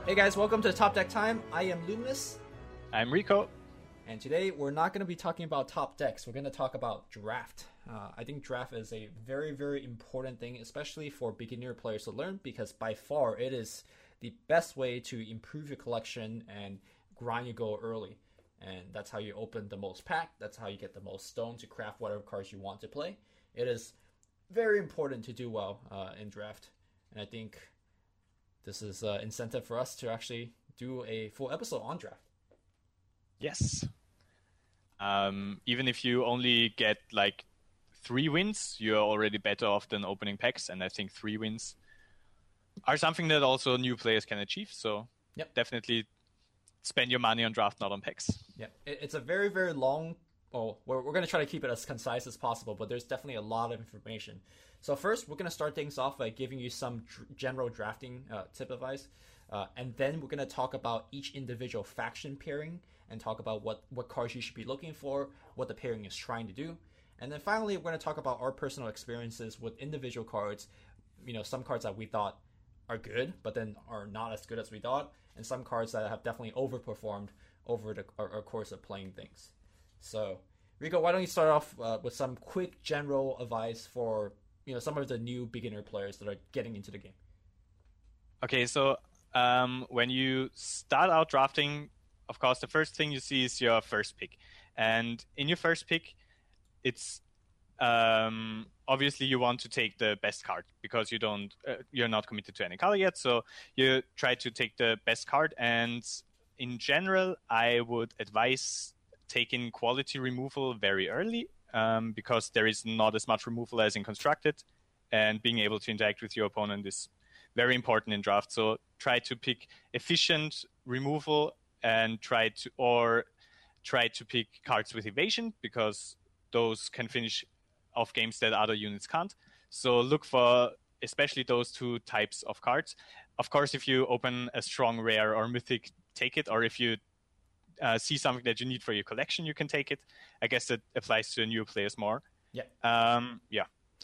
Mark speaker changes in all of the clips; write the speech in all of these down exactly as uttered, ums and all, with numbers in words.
Speaker 1: Hey guys, welcome to Top Deck Time. I am Luminous,
Speaker 2: I'm Rico.
Speaker 1: and today we're not going to be talking about top decks. We're going to talk about draft. Uh, I think draft is a very, very important thing, especially for beginner players to learn, because by far it is the best way to improve your collection and grind your goal early. And that's how you open the most pack. That's how you get the most stone to craft whatever cards you want to play. It is very important to do well uh, in draft, and I think this is uh, incentive for us to actually do a full episode on draft.
Speaker 2: Yes. Um, even if you only get like three wins, you're already better off than opening packs. And I think three wins are something that also new players can achieve. So
Speaker 1: Yep.
Speaker 2: definitely spend your money on draft, not on packs.
Speaker 1: Yeah, it, it's a very, very long. Well, we're, we're going to try to keep it as concise as possible, but there's definitely a lot of information. So first, we're going to start things off by giving you some dr- general drafting uh, tip advice, uh, and then we're going to talk about each individual faction pairing and talk about what what cards you should be looking for, what the pairing is trying to do, and then finally, we're going to talk about our personal experiences with individual cards. You know, some cards that we thought are good, but then are not as good as we thought, and some cards that have definitely overperformed over the our, our course of playing things. So, Rico, why don't you start off uh, with some quick general advice for you know some of the new beginner players that are getting into the game?
Speaker 2: Okay, so um, when you start out drafting, of course, the first thing you see is your first pick. And in your first pick, it's um, obviously you want to take the best card because you don't, uh, you're not committed to any color yet. So you try to take the best card. And in general, I would advise taking quality removal very early um, because there is not as much removal as in constructed. And being able to interact with your opponent is very important in draft. So try to pick efficient removal and try to or try to pick cards with evasion because those can finish off games that other units can't. So look for especially those two types of cards. Of course, if you open a strong rare or mythic, take it. Or if you uh, see something that you need for your collection, you can take it. I guess that applies to new players more.
Speaker 1: Yeah.
Speaker 2: Um, yeah.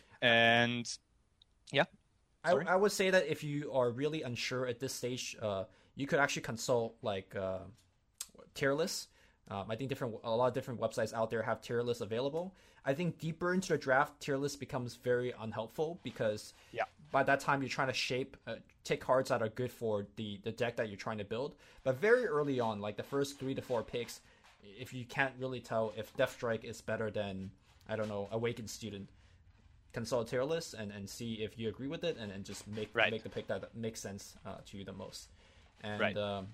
Speaker 2: And yeah.
Speaker 1: I, I would say that if you are really unsure at this stage, uh, you could actually consult like uh, tier lists. Um, I think different a lot of different websites out there have tier lists available. I think deeper into the draft, tier list becomes very unhelpful because
Speaker 2: yeah.
Speaker 1: by that time you're trying to shape, uh, take cards that are good for the, the deck that you're trying to build. But very early on, like the first three to four picks, if you can't really tell if Death Strike is better than, I don't know, Awakened Student, consult tier list and, and see if you agree with it and, and just make
Speaker 2: right.
Speaker 1: make the pick that makes sense uh, to you the most. And
Speaker 2: right.
Speaker 1: um,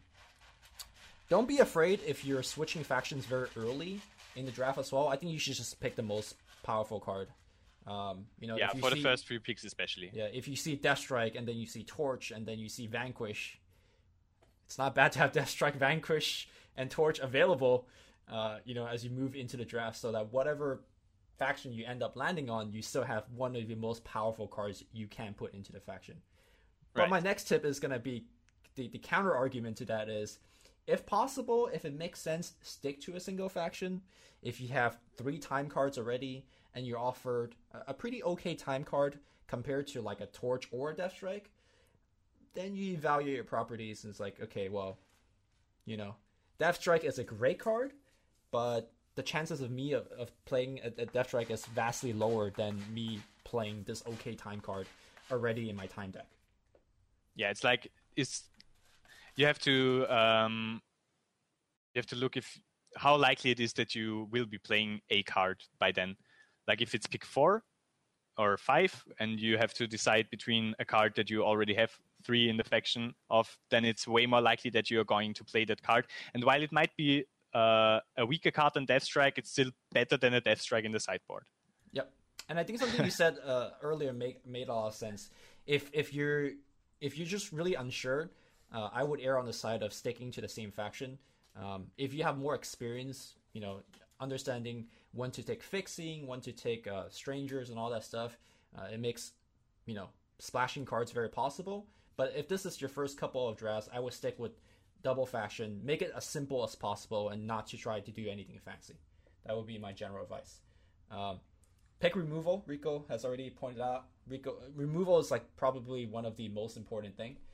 Speaker 1: don't be afraid if you're switching factions very early in the draft as well. I think you should just pick the most powerful card. Um, you know,
Speaker 2: yeah,
Speaker 1: if you
Speaker 2: for
Speaker 1: see,
Speaker 2: the first few picks especially.
Speaker 1: Yeah, if you see Death Strike and then you see Torch and then you see Vanquish, it's not bad to have Death Strike, Vanquish, and Torch available. Uh, you know, as you move into the draft, so that whatever faction you end up landing on, you still have one of the most powerful cards you can put into the faction. But
Speaker 2: right.
Speaker 1: my next tip is going to be the, the counter argument to that is, if possible, if it makes sense, stick to a single faction. If you have three time cards already and you're offered a, a pretty okay time card compared to like a Torch or a Death Strike, then you evaluate your properties and it's like, okay, well, you know, Death Strike is a great card, but the chances of me of, of playing a, a Death Strike is vastly lower than me playing this okay time card already in my time deck.
Speaker 2: Yeah, it's like it's you have to um, you have to look if how likely it is that you will be playing a card by then. Like if it's pick four or five, and you have to decide between a card that you already have three in the faction of, then it's way more likely that you are going to play that card. And while it might be Uh, a weaker card than Death Strike, it's still better than a Death Strike in the sideboard.
Speaker 1: Yep, and I think something you said uh, earlier make, made a lot of sense. If if you're if you're just really unsure, uh, I would err on the side of sticking to the same faction. Um, if you have more experience, you know, understanding when to take fixing, when to take uh, strangers, and all that stuff, uh, it makes you know splashing cards very possible. But if this is your first couple of drafts, I would stick with double faction, make it as simple as possible and not to try to do anything fancy. That would be my general advice. Um, pick removal, Rico has already pointed out. Rico removal is like probably one of the most important thing.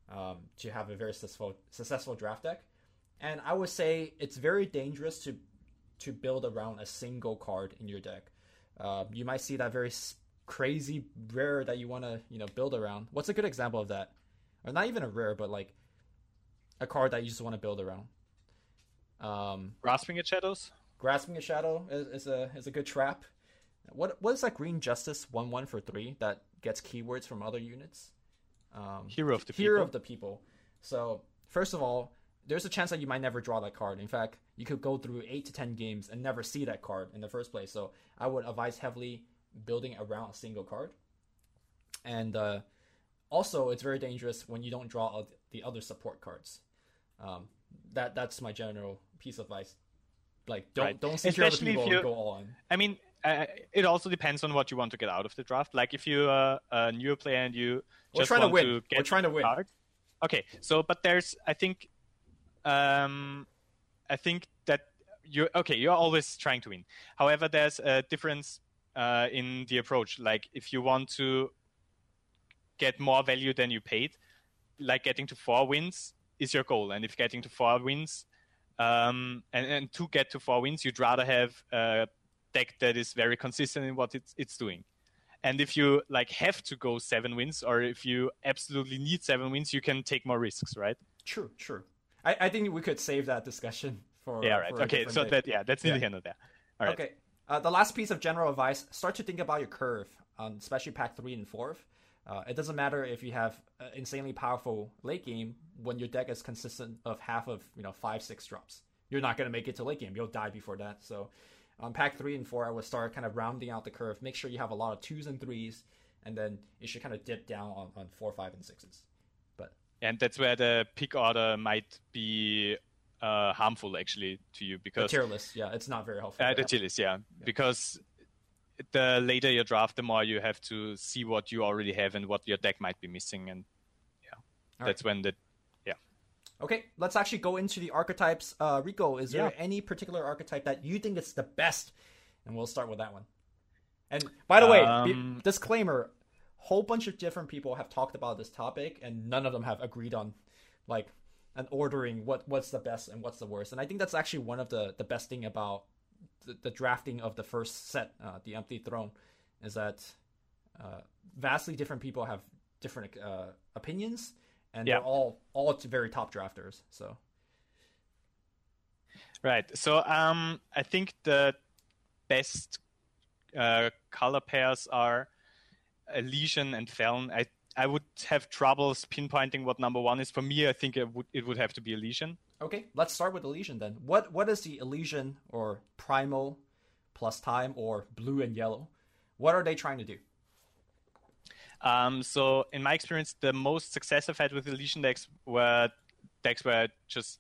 Speaker 1: um, to have a very successful successful draft deck. And I would say it's very dangerous to to build around a single card in your deck. Uh, you might see that very crazy rare that you want to you know build around. What's a good example of that? Or not even a rare, but like a card that you just want to build around. Um,
Speaker 2: Grasping at Shadows.
Speaker 1: Grasping a Shadow is, is a is a good trap. What what is that green Justice one one for three that gets keywords from other units? Um,
Speaker 2: Hero of the
Speaker 1: Hero
Speaker 2: People.
Speaker 1: of the People. So first of all, there's a chance that you might never draw that card. In fact, you could go through eight to ten games and never see that card in the first place. So I would advise heavily building around a single card. And uh, also, it's very dangerous when you don't draw the other support cards. Um, that that's my general piece of advice. Like, don't
Speaker 2: Right.
Speaker 1: don't see Hero of the
Speaker 2: Especially if
Speaker 1: People
Speaker 2: you-
Speaker 1: and go all in.
Speaker 2: I mean, uh, it also depends on what you want to get out of the draft. Like if you're a, a newer player and you
Speaker 1: We're
Speaker 2: just
Speaker 1: trying to
Speaker 2: want
Speaker 1: win.
Speaker 2: to get
Speaker 1: We're trying to
Speaker 2: a
Speaker 1: win.
Speaker 2: card. Okay, so but there's, I think, um, I think that you okay. You're always trying to win. However, there's a difference uh, in the approach. Like if you want to get more value than you paid, like getting to four wins is your goal, and if getting to four wins, um, and, and to get to four wins, you'd rather have a deck that is very consistent in what it's it's doing. And if you like have to go seven wins, or if you absolutely need seven wins, you can take more risks, right?
Speaker 1: True, true. I, I think we could save that discussion for
Speaker 2: Yeah, right.
Speaker 1: for a
Speaker 2: Okay,
Speaker 1: different
Speaker 2: so
Speaker 1: day.
Speaker 2: that yeah, that's neither
Speaker 1: Yeah.
Speaker 2: here nor there. All right.
Speaker 1: Okay. Uh, the last piece of general advice: start to think about your curve, um, especially pack three and four. Uh, it doesn't matter if you have uh, insanely powerful late game when your deck is consistent of half of you know five six drops. You're not going to make it to late game. You'll die before that. So on pack three and four, I would start kind of rounding out the curve. Make sure you have a lot of twos and threes, and then it should kind of dip down on, on four, five, and sixes. But
Speaker 2: And that's where the pick order might be uh, harmful actually to you
Speaker 1: the
Speaker 2: because
Speaker 1: tier list, yeah, it's not very helpful.
Speaker 2: uh, the tier list, yeah, because the later you draft, the more you have to see what you already have and what your deck might be missing, and yeah,
Speaker 1: All
Speaker 2: that's when the
Speaker 1: Okay, let's actually go into the archetypes. Uh, Rico, is there
Speaker 2: Yeah.
Speaker 1: any particular archetype that you think is the best? And we'll start with that one. And by the way, be-
Speaker 2: Um,
Speaker 1: disclaimer: whole bunch of different people have talked about this topic, and none of them have agreed on, like, an ordering what what's the best and what's the worst. And I think that's actually one of the the best thing about the, the drafting of the first set, uh, the Empty Throne, is that uh, vastly different people have different uh, opinions. And
Speaker 2: Yeah.
Speaker 1: they're all all very top drafters. So
Speaker 2: right. So um, I think the best uh, color pairs are Elysian and Feln. I I would have troubles pinpointing what number one is. For me, I think it would it would have to be Elysian.
Speaker 1: okay, let's start with Elysian then. What what is the Elysian or Primal plus Time or Blue and Yellow? What are they trying to do?
Speaker 2: Um, so in my experience, the most success I've had with Elysian decks were decks where just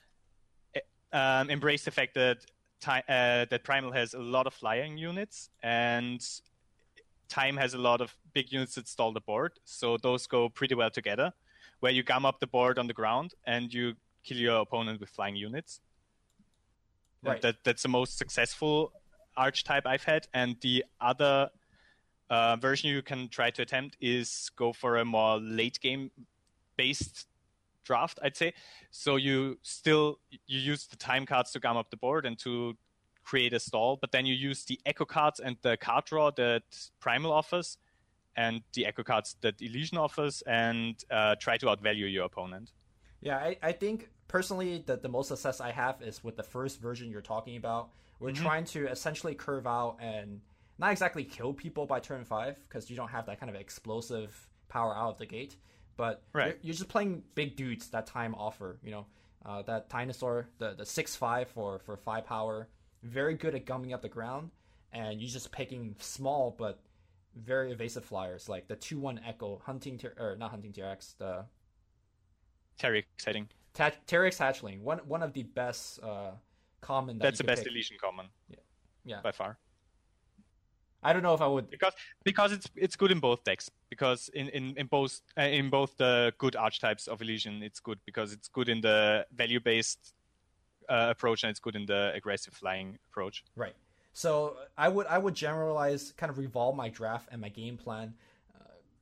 Speaker 2: um, embrace the fact that time, uh, that Primal has a lot of flying units and Time has a lot of big units that stall the board. So those go pretty well together, where you gum up the board on the ground and you kill your opponent with flying units.
Speaker 1: Right.
Speaker 2: That that's the most successful archetype I've had, and the other Uh, version you can try to attempt is go for a more late game based draft, I'd say. So you still you use the time cards to gum up the board and to create a stall, but then you use the echo cards and the card draw that Primal offers and the echo cards that Elysian offers, and uh, try to outvalue your opponent.
Speaker 1: Yeah, I, I think personally that the most success I have is with the first version you're talking about. We're
Speaker 2: Mhm.
Speaker 1: trying to essentially curve out and not exactly kill people by turn five because you don't have that kind of explosive power out of the gate, but
Speaker 2: Right.
Speaker 1: you're, you're just playing big dudes that time offer. You know, uh, that Dinosaur, the the six five for for five power, very good at gumming up the ground, and you're just picking small but very evasive flyers like the two one Echo, hunting ter- or not hunting T R X, the
Speaker 2: Terry exciting.
Speaker 1: Ta- Terex Hatchling, one one of the best uh, common. That
Speaker 2: That's
Speaker 1: you
Speaker 2: the
Speaker 1: could
Speaker 2: best
Speaker 1: pick.
Speaker 2: Elysian common.
Speaker 1: Yeah.
Speaker 2: By far.
Speaker 1: I don't know if I would.
Speaker 2: Because because it's it's good in both decks. Because in in in both uh, in both the good archetypes of Elysian, it's good because it's good in the value based uh, approach and it's good in the aggressive flying approach.
Speaker 1: Right. So I would I would generalize, kind of revolve my draft and my game plan. Uh,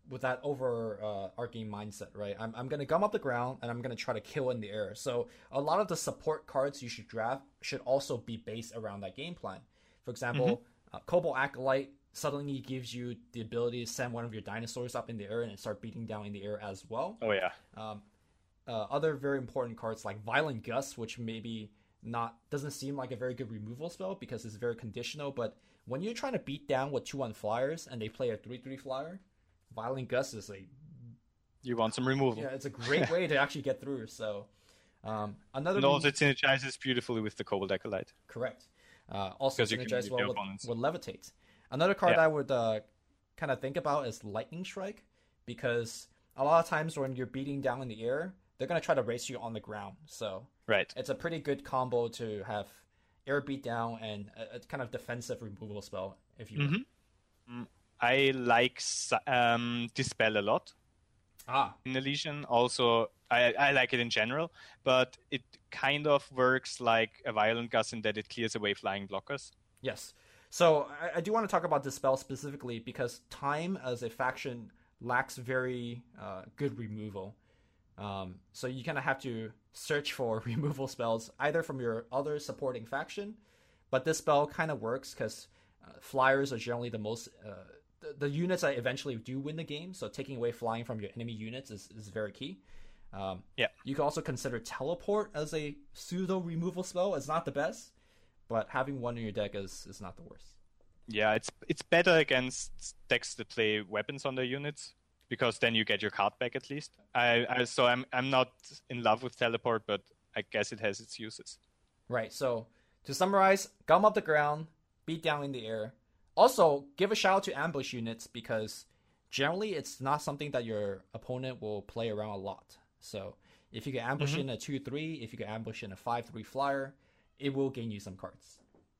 Speaker 1: with that overarching uh, mindset, right? I'm I'm gonna gum up the ground and I'm gonna try to kill in the air. So a lot of the support cards you should draft should also be based around that game plan. For example, mm-hmm. uh, Cobalt Acolyte suddenly gives you the ability to send one of your dinosaurs up in the air and start beating down in the air as well.
Speaker 2: Oh yeah.
Speaker 1: Um, uh, other very important cards like Violent Gust, which maybe not doesn't seem like a very good removal spell because it's very conditional, but when you're trying to beat down with two one flyers and they play a three three flyer, Violent Gust is a
Speaker 2: you want some removal.
Speaker 1: Yeah, it's a great way to actually get through. So um, another
Speaker 2: and also it synergizes beautifully with the Cobalt Acolyte.
Speaker 1: Correct. Uh, also synergizes well with, with Levitate. Another card
Speaker 2: yeah.
Speaker 1: I would uh, kind of think about is Lightning Strike, because a lot of times when you're beating down in the air, they're going to try to race you on the ground. So
Speaker 2: right.
Speaker 1: it's a pretty good combo to have air beat down and a, a kind of defensive removal spell, if you will.
Speaker 2: Mm-hmm. I like um, Dispel a lot.
Speaker 1: Ah.
Speaker 2: In Elysian, also, I, I like it in general, but it kind of works like a Violent Gust in that it clears away flying blockers.
Speaker 1: Yes. So I, I do want to talk about Dispel specifically because Time as a faction lacks very uh, good removal. Um, so you kind of have to search for removal spells either from your other supporting faction, but this spell kind of works because uh, flyers are generally the most... Uh, the, the units that eventually do win the game, so taking away flying from your enemy units is, is very key. Um,
Speaker 2: yeah.
Speaker 1: You can also consider Teleport as a pseudo removal spell. It's not the best, but having one in your deck is, is not the worst.
Speaker 2: Yeah, it's it's better against decks that play weapons on their units, because then you get your card back at least. I, I so I'm I'm not in love with Teleport, but I guess it has its uses.
Speaker 1: Right. So to summarize, gum up the ground, beat down in the air. Also, give a shout out to ambush units because generally it's not something that your opponent will play around a lot. So if you can ambush mm-hmm. in a two three, if you can ambush in a five three flyer, it will gain you some cards.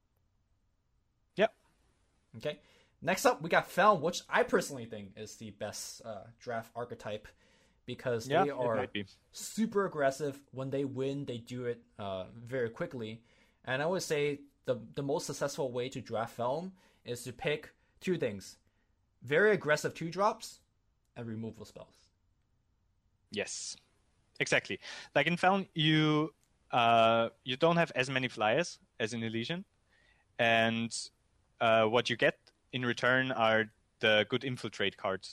Speaker 2: Yep.
Speaker 1: Okay. Next up, we got Feln, which I personally think is the best uh, draft archetype because
Speaker 2: yeah,
Speaker 1: they are super aggressive. When they win, they do it uh, very quickly. And I would say the the most successful way to draft Feln is to pick two things: very aggressive two drops and removal spells.
Speaker 2: Yes, exactly. Like in Feln, you uh, you don't have as many flyers as in Elysian, and uh, what you get in return are the good infiltrate cards.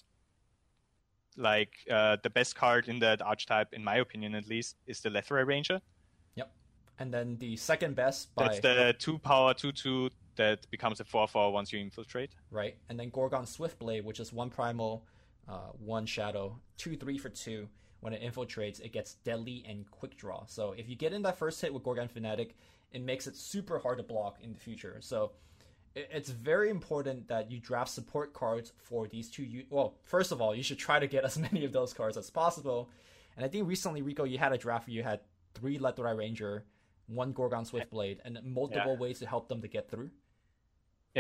Speaker 2: Like uh, the best card in that archetype, in my opinion at least, is the Lethrai Ranger.
Speaker 1: Yep. And then the second best by...
Speaker 2: That's the two power two two that becomes a four four once you infiltrate.
Speaker 1: Right. And then Gorgon Swiftblade, which is one primal, uh, one shadow, two three for two. When it infiltrates, it gets deadly and quick draw. So if you get in that first hit with Gorgon Fanatic, it makes it super hard to block in the future. So it's very important that you draft support cards for these two. U- well, first of all, you should try to get as many of those cards as possible. And I think recently, Rico, you had a draft where you had three Lethrai Ranger, one Gorgon Swiftblade, and multiple yeah. ways to help them to get through.
Speaker 2: Yeah,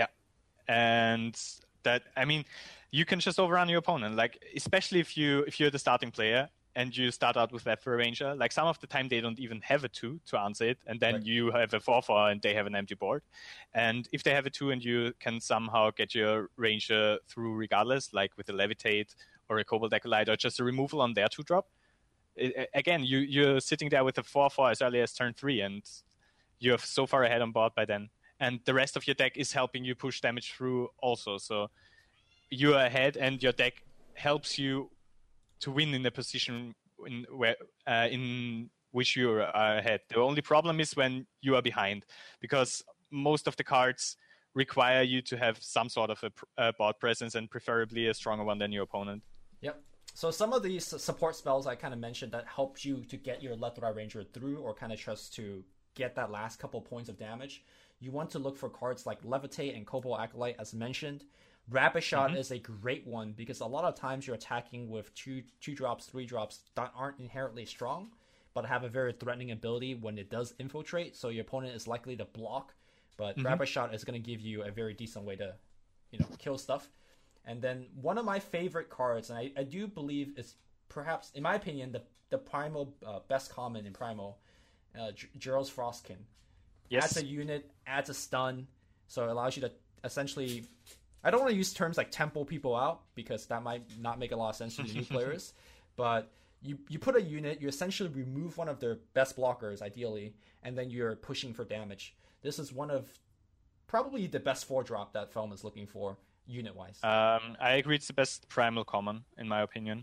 Speaker 2: and that I mean, you can just overrun your opponent. Like especially if you if you're the starting player and you start out with Lethrai Ranger, like some of the time they don't even have a two to answer it, and then right. you have a four four and they have an empty board. And if they have a two and you can somehow get your Ranger through regardless, like with a Levitate or a Cobalt Acolyte or just a removal on their two drop, it, again, you, you're sitting there with a four four as early as turn three, and you're so far ahead on board by then. And the rest of your deck is helping you push damage through also. So you're ahead and your deck helps you to win in a position in where uh, in which you are ahead. The only problem is when you are behind, because most of the cards require you to have some sort of a, a board presence and preferably a stronger one than your opponent.
Speaker 1: Yep. So some of these support spells I kind of mentioned that help you to get your Lethrai Ranger through or kind of just to get that last couple points of damage. You want to look for cards like Levitate and Cobalt Acolyte as mentioned. Rapid Shot mm-hmm. is a great one because a lot of times you're attacking with two two drops, three drops that aren't inherently strong, but have a very threatening ability when it does infiltrate. So your opponent is likely to block, but mm-hmm. Rapid Shot is going to give you a very decent way to, you know, kill stuff. And then one of my favorite cards, and I, I do believe is perhaps, in my opinion, the the primal uh, best common in primal, uh, J- Gerald's Frostkin.
Speaker 2: Yes.
Speaker 1: Adds a unit, adds a stun, so it allows you to essentially I don't want to use terms like tempo people out because that might not make a lot of sense to the new players. But you you put a unit, you essentially remove one of their best blockers, ideally, and then you're pushing for damage. This is one of probably the best four drop that Felm is looking for, unit-wise.
Speaker 2: Um, I agree it's the best primal common, in my opinion.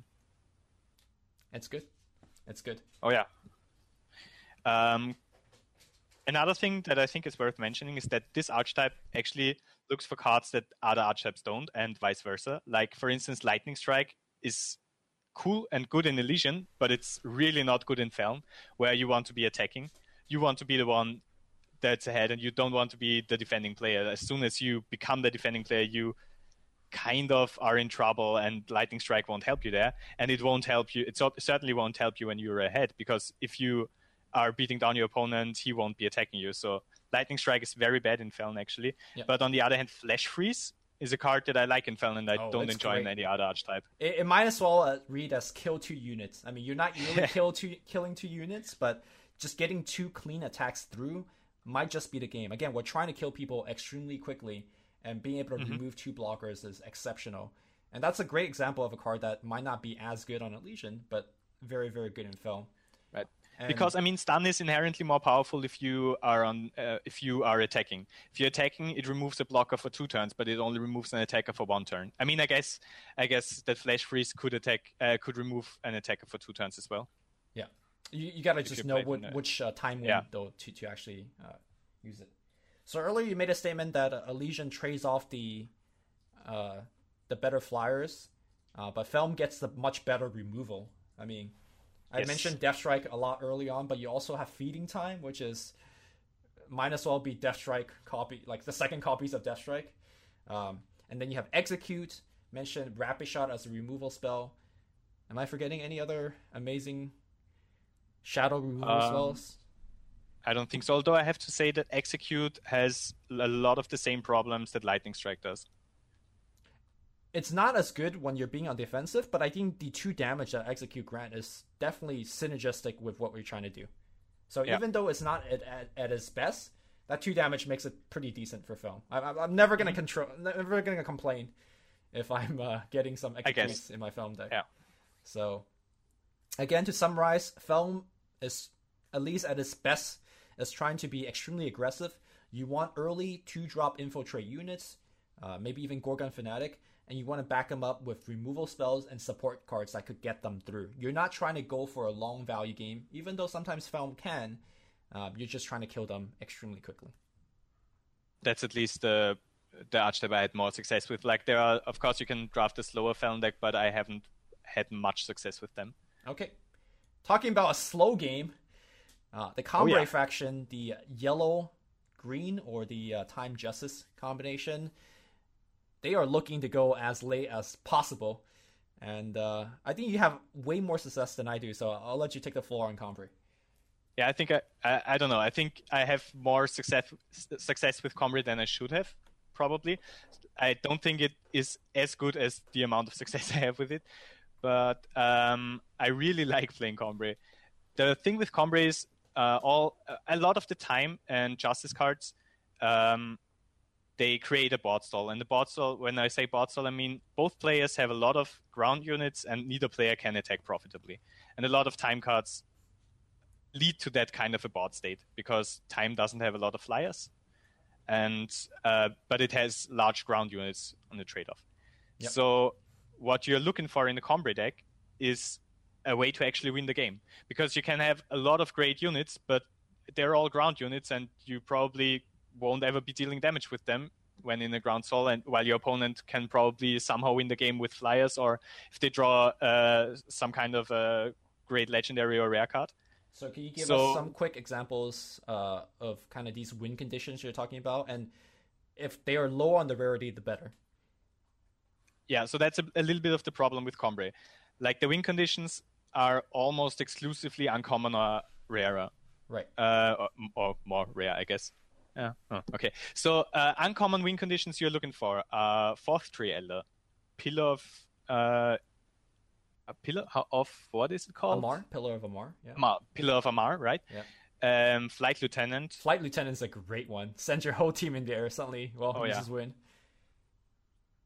Speaker 1: It's good. It's good.
Speaker 2: Oh, yeah. Um, another thing that I think is worth mentioning is that this archetype actually looks for cards that other archetypes don't, and vice versa. Like, for instance, Lightning Strike is cool and good in Elysian, but it's really not good in Feln, where you want to be attacking. You want to be the one that's ahead, and you don't want to be the defending player. As soon as you become the defending player, you kind of are in trouble, and Lightning Strike won't help you there, and it won't help you. It certainly won't help you when you're ahead, because if you are beating down your opponent, he won't be attacking you. So Lightning Strike is very bad in Feln, actually. Yep. But on the other hand, Flash Freeze is a card that I like in Feln, and I oh, don't enjoy great. in any other archetype.
Speaker 1: It, it might as well uh, read as kill two units. I mean, you're not really kill two, killing two units, but just getting two clean attacks through might just be the game. Again, we're trying to kill people extremely quickly, and being able to mm-hmm. remove two blockers is exceptional. And that's a great example of a card that might not be as good on Elysian, but very, very good in Feln.
Speaker 2: Right. And because I mean, stun is inherently more powerful if you are on uh, if you are attacking. If you're attacking, it removes a blocker for two turns, but it only removes an attacker for one turn. I mean, I guess I guess that Flash Freeze could attack uh, could remove an attacker for two turns as well.
Speaker 1: Yeah, you, you gotta just know what, which uh, time window yeah. to to actually uh, use it. So earlier you made a statement that uh, Elysian trades off the uh, the better flyers, uh, but Felm gets the much better removal. I mean. I yes. mentioned Death Strike a lot early on, but you also have Feeding Time, which is might as well be Death Strike copy, like the second copies of Death Strike. Um, and then you have Execute, mentioned Rapid Shot as a removal spell. Am I forgetting any other amazing shadow removal um, spells?
Speaker 2: I don't think so, although I have to say that Execute has a lot of the same problems that Lightning Strike does.
Speaker 1: It's not as good when you're being on defensive, but I think the two damage that Execute grant is definitely synergistic with what we're trying to do. So yeah. even though it's not at, at, at its best, that two damage makes it pretty decent for Felm. I, I'm never gonna control, never gonna complain if I'm uh, getting some Executes in my Felm deck.
Speaker 2: Yeah.
Speaker 1: So again, to summarize, Felm is at least at its best is trying to be extremely aggressive. You want early two drop infiltrate units, uh, maybe even Gorgon Fanatic. And you want to back them up with removal spells and support cards that could get them through. You're not trying to go for a long value game, even though sometimes Felm can. Uh, you're just trying to kill them extremely quickly.
Speaker 2: That's at least the the archetype I had more success with. Like there are, of course, you can draft a slower Felm deck, but I haven't had much success with them.
Speaker 1: Okay, talking about a slow game, uh, the Combrei oh, yeah. faction, the yellow green or the uh, Time Justice combination. They are looking to go as late as possible, and uh, I think you have way more success than I do. So I'll let you take the floor on Combrei.
Speaker 2: Yeah, I think I, I I don't know. I think I have more success success with Combrei than I should have, probably. I don't think it is as good as the amount of success I have with it, but um, I really like playing Combrei. The thing with Combrei is uh, all a lot of the time and Justice cards. Um, They create a board stall, and the board stall, when I say board stall, I mean both players have a lot of ground units and neither player can attack profitably. And a lot of time cards lead to that kind of a board state because time doesn't have a lot of flyers, and uh, but it has large ground units on the trade-off. Yep. So what you're looking for in the Combrei deck is a way to actually win the game, because you can have a lot of great units, but they're all ground units, and you probably won't ever be dealing damage with them when in a ground stall, and while your opponent can probably somehow win the game with flyers, or if they draw uh, some kind of a great legendary or rare card.
Speaker 1: So can you give
Speaker 2: so,
Speaker 1: us some quick examples uh, of kind of these win conditions you're talking about, and if they are low on the rarity, the better?
Speaker 2: Yeah, so that's a, a little bit of the problem with Combrei. Like the win conditions are almost exclusively uncommon or rarer.
Speaker 1: Right.
Speaker 2: Uh, or, or more rare, I guess. Yeah. Oh, okay. So uh, uncommon win conditions you're looking for: uh, Fourth Tree Elder, Pillar of uh, a pillar of what is it called?
Speaker 1: Amarr, Pillar of Amarr. Yeah.
Speaker 2: Amarr, Pillar of Amarr, right?
Speaker 1: Yeah.
Speaker 2: Um, Flight Lieutenant.
Speaker 1: Flight Lieutenant's a great one. Send your whole team in there suddenly. Well,
Speaker 2: oh,
Speaker 1: this
Speaker 2: yeah.
Speaker 1: is win.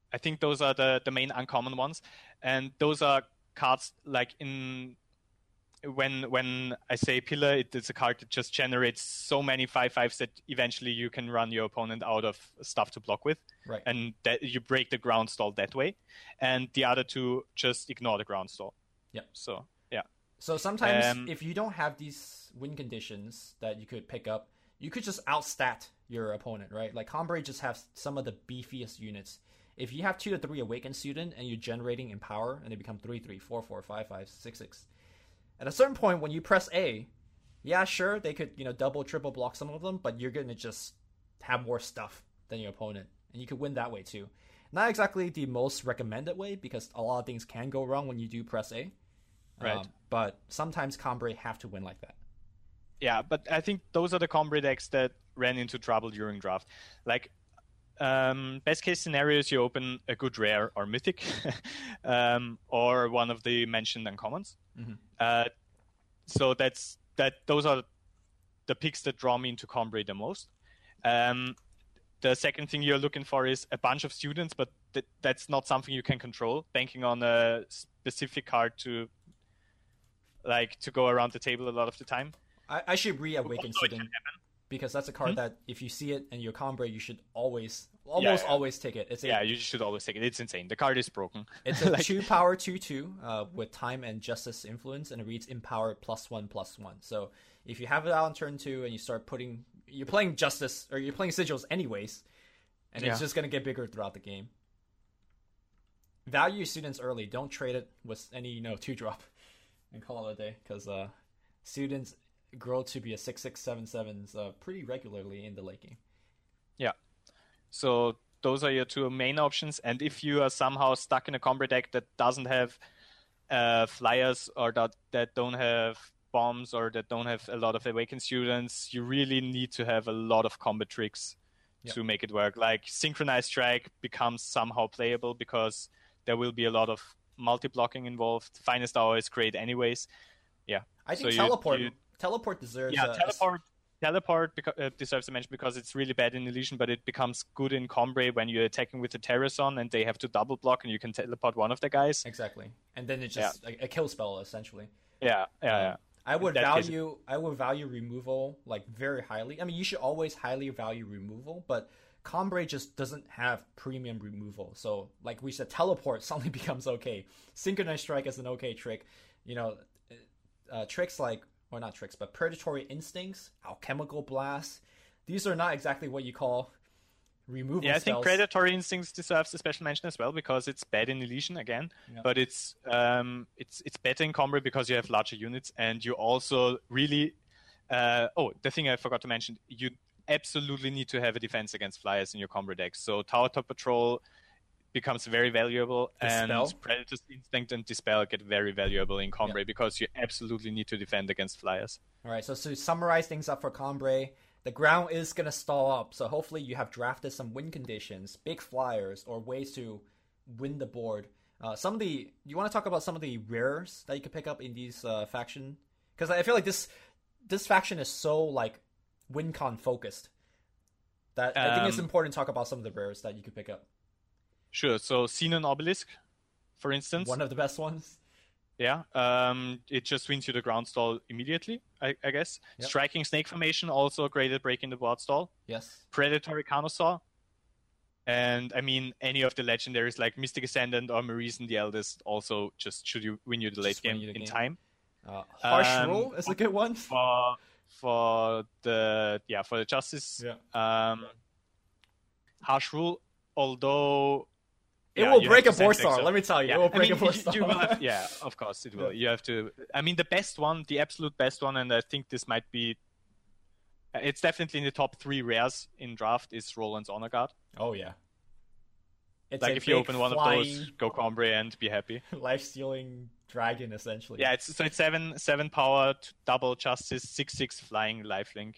Speaker 2: I think those are the, the main uncommon ones. And those are cards like in when when I say pillar, it is a card that just generates so many five fives that eventually you can run your opponent out of stuff to block with.
Speaker 1: Right.
Speaker 2: And that you break the ground stall that way. And the other two just ignore the ground stall.
Speaker 1: Yeah.
Speaker 2: So yeah.
Speaker 1: So sometimes
Speaker 2: Um,
Speaker 1: if you don't have these win conditions that you could pick up, you could just outstat your opponent, right? Like Combrei just has some of the beefiest units. If you have two to three Awakened Student and you're generating in power and they become three three, four four, five five, six six. At a certain point when you press A, yeah, sure, they could, you know, double, triple block some of them, but you're gonna just have more stuff than your opponent. And you could win that way too. Not exactly the most recommended way because a lot of things can go wrong when you do press A.
Speaker 2: Right.
Speaker 1: Um, but sometimes Combrei have to win like that.
Speaker 2: Yeah, but I think those are the Combrei decks that ran into trouble during draft. Like, um, best case scenarios, you open a good rare or mythic, um, or one of the mentioned uncommons.
Speaker 1: Mm-hmm.
Speaker 2: Uh, so that's that. Those are the picks that draw me into Combrei the most. Um, the second thing you're looking for is a bunch of students, but th- that's not something you can control. Banking on a specific card to like to go around the table a lot of the time.
Speaker 1: I, I should re-awaken
Speaker 2: Also, it can
Speaker 1: Student
Speaker 2: happen.
Speaker 1: because that's a card
Speaker 2: Hmm?
Speaker 1: that if you see it and you're Combrei, you should always, almost
Speaker 2: yeah.
Speaker 1: always take it. It's a,
Speaker 2: Yeah, you should always take it. It's insane. The card is broken.
Speaker 1: It's a
Speaker 2: Like-
Speaker 1: two power two two uh, with time and justice influence, and it reads empower plus one plus one. So if you have it out on turn two and you start putting, you're playing justice or you're playing sigils anyways, and it's
Speaker 2: Yeah.
Speaker 1: just gonna get bigger throughout the game. Value students early. Don't trade it with any you know two drop, and call it a day because uh, students grow to be a six six seven sevens uh, pretty regularly in the late game.
Speaker 2: Yeah. So those are your two main options. And if you are somehow stuck in a Combrei deck that doesn't have uh, flyers or that, that don't have bombs or that don't have a lot of Awakened Students, you really need to have a lot of combat tricks
Speaker 1: Yep.
Speaker 2: to make it work. Like Synchronized Strike becomes somehow playable because there will be a lot of multi-blocking involved. Finest Hour is great anyways. Yeah.
Speaker 1: I think
Speaker 2: So you-
Speaker 1: teleport
Speaker 2: you-
Speaker 1: teleport deserves
Speaker 2: Yeah,
Speaker 1: a,
Speaker 2: teleport teleport beca- uh, deserves a mention because it's really bad in Elysian, but it becomes good in Combrei when you're attacking with the Terrason and they have to double block and you can teleport one of the guys.
Speaker 1: exactly, and then it's just a, a kill spell essentially.
Speaker 2: Yeah, yeah, yeah.
Speaker 1: I would
Speaker 2: that case-
Speaker 1: value I would value removal like very highly. I mean, you should always highly value removal, but Combrei just doesn't have premium removal. So, like we said, teleport suddenly becomes okay. Synchronized Strike is an okay trick. You know, uh, tricks like or not tricks, but Predatory Instincts, Alchemical Blast. These are not exactly what you call removal
Speaker 2: Yeah, I think
Speaker 1: spells.
Speaker 2: Predatory Instincts deserves a special mention as well because it's bad in Elysian again,
Speaker 1: Yeah.
Speaker 2: but it's um it's it's better in Combrei because you have larger units and you also really uh oh the thing I forgot to mention, you absolutely need to have a defense against flyers in your Combrei deck. So Tower Top Patrol becomes very valuable,
Speaker 1: Dispel?
Speaker 2: and Predator's Instinct and Dispel get very valuable in Combrei
Speaker 1: Yeah.
Speaker 2: because you absolutely need to defend against flyers.
Speaker 1: All right, so to summarize things up for Combrei, the ground is going to stall up, so hopefully you have drafted some win conditions, big flyers, or ways to win the board. Uh, some of the, you want to talk about some of the rares that you can pick up in these uh, faction? Because I feel like this this faction is so like WinCon focused that I think it's
Speaker 2: Um,
Speaker 1: important to talk about some of the rares that you could pick up.
Speaker 2: Sure, so Xenon Obelisk, for instance.
Speaker 1: One of the best ones.
Speaker 2: Yeah, um, it just wins you the ground stall immediately, I, I guess.
Speaker 1: Yep.
Speaker 2: Striking Snake Formation, also great at breaking the board stall.
Speaker 1: Yes.
Speaker 2: Predatory Carnosaur. And, I mean, any of the legendaries like Mystic Ascendant or Marisen the Eldest also just should you win you the late
Speaker 1: Just win
Speaker 2: game
Speaker 1: you the
Speaker 2: in
Speaker 1: game.
Speaker 2: time.
Speaker 1: Uh, Harsh
Speaker 2: Um,
Speaker 1: Rule is a good one.
Speaker 2: For for the yeah for the Justice,
Speaker 1: Yeah.
Speaker 2: um, Harsh Rule, although
Speaker 1: It
Speaker 2: yeah,
Speaker 1: will
Speaker 2: you
Speaker 1: break a
Speaker 2: have to
Speaker 1: board
Speaker 2: send decks
Speaker 1: star,
Speaker 2: up.
Speaker 1: let me tell you.
Speaker 2: Yeah,
Speaker 1: It will
Speaker 2: I
Speaker 1: break
Speaker 2: mean,
Speaker 1: a board
Speaker 2: you-
Speaker 1: star.
Speaker 2: you will have- yeah, of course it will.
Speaker 1: Yeah.
Speaker 2: You have to. I mean, the best one, the absolute best one, and I think this might be. It's definitely in the top three rares in draft. Is Roland's Honor Guard.
Speaker 1: Oh, yeah. It's
Speaker 2: Like
Speaker 1: a
Speaker 2: if you
Speaker 1: big
Speaker 2: open one
Speaker 1: flying,
Speaker 2: of those, go Combrei and be happy.
Speaker 1: life-stealing dragon, essentially.
Speaker 2: Yeah, it's so it's seven seven power, t- double justice, six six flying lifelink.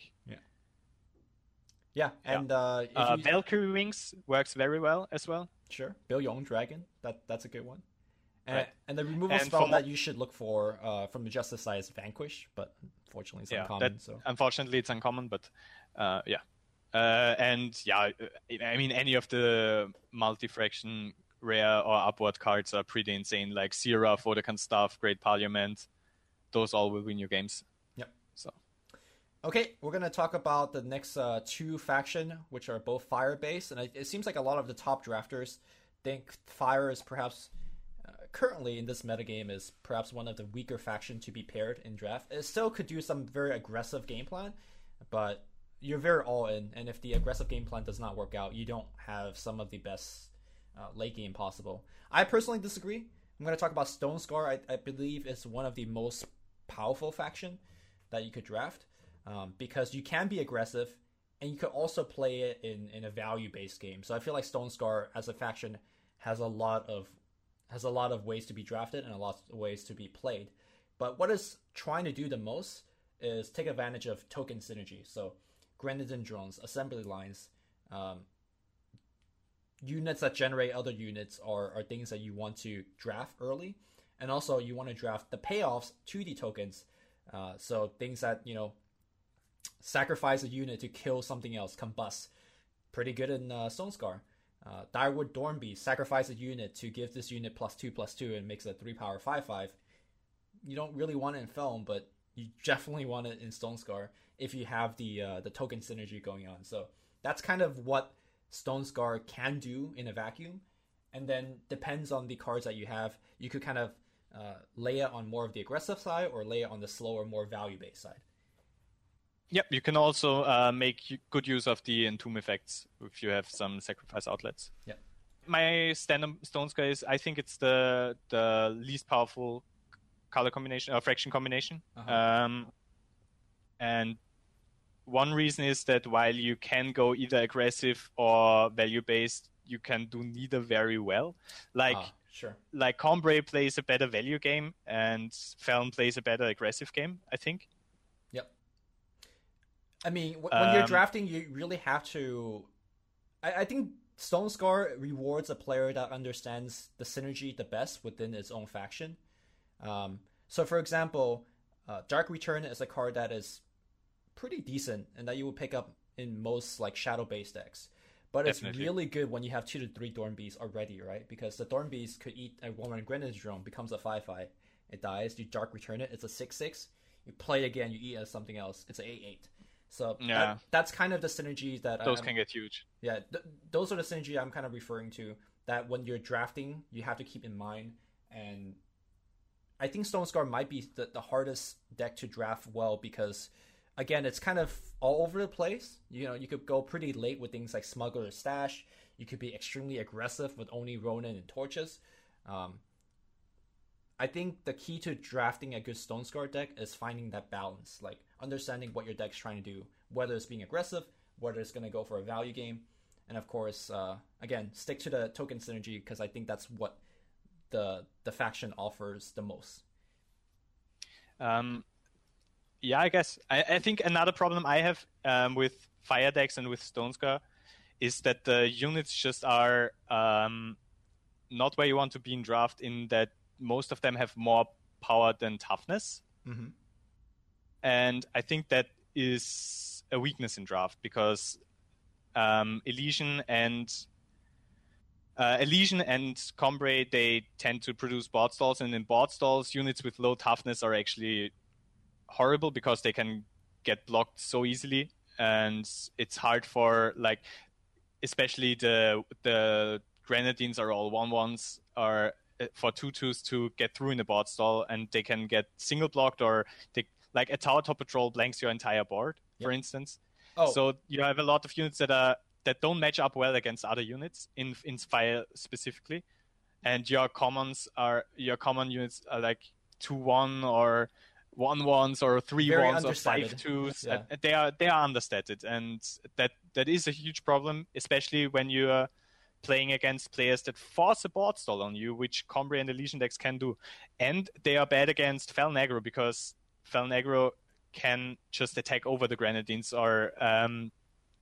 Speaker 1: Yeah, and uh, if
Speaker 2: Uh,
Speaker 1: you...
Speaker 2: Valkyrie Wings works very well as well.
Speaker 1: Sure, Bill Young Dragon. That that's a good one. And,
Speaker 2: Right.
Speaker 1: and the removal
Speaker 2: And
Speaker 1: spell
Speaker 2: for-
Speaker 1: that you should look for uh, from the Justice side is Vanquish, but unfortunately it's
Speaker 2: Yeah,
Speaker 1: uncommon.
Speaker 2: that,
Speaker 1: So
Speaker 2: unfortunately it's uncommon, but uh, yeah. Uh, and yeah, I mean, any of the multi-fraction rare or upward cards are pretty insane. Like Sierra, Vodafone Staff, Great Parliament, those all will win you games.
Speaker 1: Yep.
Speaker 2: So,
Speaker 1: okay, we're gonna talk about the next uh, two faction, which are both fire based, and it, it seems like a lot of the top drafters think fire is perhaps uh, currently in this metagame is perhaps one of the weaker faction to be paired in draft. It still could do some very aggressive game plan, but you're very all in, and if the aggressive game plan does not work out, you don't have some of the best uh, late game possible. I personally disagree. I'm going to talk about Stone Scar. I, I believe it's one of the most powerful faction that you could draft um, because you can be aggressive and you could also play it in, in a value-based game. So I feel like Stone Scar as a faction has a lot of has a lot of ways to be drafted and a lot of ways to be played. But what it's trying to do the most is take advantage of token synergy. So Grenadine drones, assembly lines, um, units that generate other units are, are things that you want to draft early. And also you want to draft the payoffs to the tokens. Uh, so things that, you know, sacrifice a unit to kill something else, combust. Pretty good in uh, Stone Scar. Uh, Direwood Dornby, sacrifice a unit to give this unit plus two plus two and makes it a three power five five. You don't really want it in Feln, but you definitely want it in Stone Scar if you have the uh, the token synergy going on. So that's kind of what Stone Scar can do in a vacuum. And then depends on the cards that you have. You could kind of uh, lay it on more of the aggressive side or lay it on the slower, more value-based side.
Speaker 2: Yep, you can also uh, make good use of the entomb effects if you have some sacrifice outlets.
Speaker 1: Yeah.
Speaker 2: My stand-up Stone Scar is, I think it's the the least powerful color combination, or fraction combination. Uh-huh. Um, and one reason is that while you can go either aggressive or value-based, you can do neither very well. Like,
Speaker 1: ah, sure.
Speaker 2: Like Combray plays a better value game and Feln plays a better aggressive game, I think.
Speaker 1: Yep. I mean, w- when um, you're drafting, you really have to... I, I think Stone Scar rewards a player that understands the synergy the best within its own faction. Um, so, for example, uh, Dark Return is a card that is pretty decent and that you will pick up in most like shadow-based decks. But Definitely. It's really good when you have two to three Thornbees already, right? Because the Thornbees could eat a one-one Grenadine drone, becomes a five five. It dies, you Dark Return it, it's a six six. You play again, you eat as something else, it's an eight eight. So yeah. that, that's kind of the synergy that...
Speaker 2: Those
Speaker 1: I'm,
Speaker 2: can get huge.
Speaker 1: Yeah, th- those are the synergy I'm kind of referring to, that when you're drafting, you have to keep in mind. And I think Stone Scar might be the, the hardest deck to draft well because... Again, it's kind of all over the place. You know, you could go pretty late with things like Smuggler's Stash. You could be extremely aggressive with only Ronin and Torches. Um, I think the key to drafting a good Stone Scar deck is finding that balance, like understanding what your deck's trying to do, whether it's being aggressive, whether it's going to go for a value game, and of course, uh, again, stick to the token synergy because I think that's what the the faction offers the most.
Speaker 2: Um. Yeah, I guess. I, I think another problem I have um, with fire decks and with Stone Scar is that the units just are um, not where you want to be in draft, in that most of them have more power than toughness.
Speaker 1: Mm-hmm.
Speaker 2: And I think that is a weakness in draft because um, Elysian and uh, Elysian and Combray, they tend to produce board stalls, and in board stalls, units with low toughness are actually horrible because they can get blocked so easily, and it's hard for, like, especially the the Grenadines are all one ones or for two twos to get through in the board stall, and they can get single blocked, or they, like a Tower Top Patrol blanks your entire board, yep. for instance.
Speaker 1: Oh.
Speaker 2: So you have a lot of units that are that don't match up well against other units in in fire specifically, and your commons are your common units are like two one or one ones or three
Speaker 1: Very
Speaker 2: ones or five twos.
Speaker 1: Yeah.
Speaker 2: And they are they are understated, and that that is a huge problem, especially when you are playing against players that force a board stall on you, which Combray and Elysian decks can do. And they are bad against Feln aggro because Feln aggro can just attack over the Grenadines or um,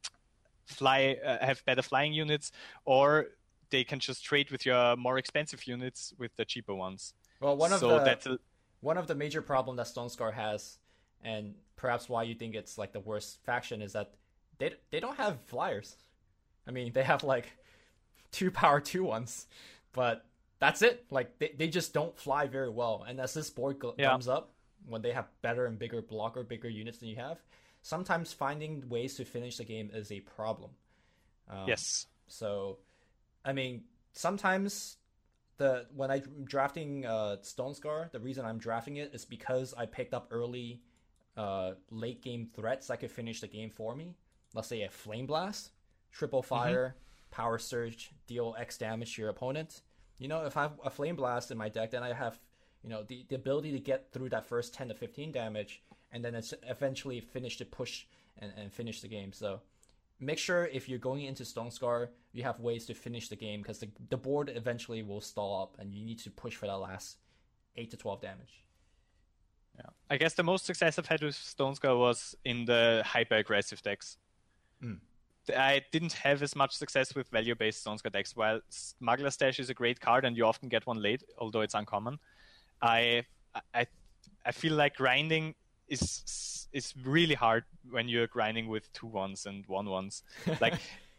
Speaker 2: fly uh, have better flying units, or they can just trade with your more expensive units with the cheaper ones.
Speaker 1: Well, one of
Speaker 2: so
Speaker 1: the
Speaker 2: that's a,
Speaker 1: one of the major problems that Stone Scar has, and perhaps why you think it's like the worst faction, is that they they don't have flyers. I mean, they have like two power two ones, but that's it. Like they, they just don't fly very well. And as this board go-
Speaker 2: Yeah.
Speaker 1: comes up, when they have better and bigger blocker, bigger units than you have, sometimes finding ways to finish the game is a problem. Um,
Speaker 2: Yes.
Speaker 1: So, I mean, sometimes the when I'm drafting uh, Stone Scar, the reason I'm drafting it is because I picked up early, uh, late game threats that could finish the game for me. Let's say a Flame Blast, Triple Fire, mm-hmm. Power Surge, deal X damage to your opponent. You know, if I have a Flame Blast in my deck, then I have, you know, the, the ability to get through that first ten to fifteen damage, and then it's eventually finish the push and, and finish the game. So make sure if you're going into Stone Scar, you have ways to finish the game, because the, the board eventually will stall up, and you need to push for that last eight to twelve damage.
Speaker 2: Yeah, I guess the most success I've had with Stone Scar was in the hyper-aggressive decks.
Speaker 1: Mm.
Speaker 2: I didn't have as much success with value-based Stone Scar decks. While Smuggler Stash is a great card, and you often get one late, although it's uncommon, I I I feel like grinding is is really hard when you're grinding with two ones and one ones. Like,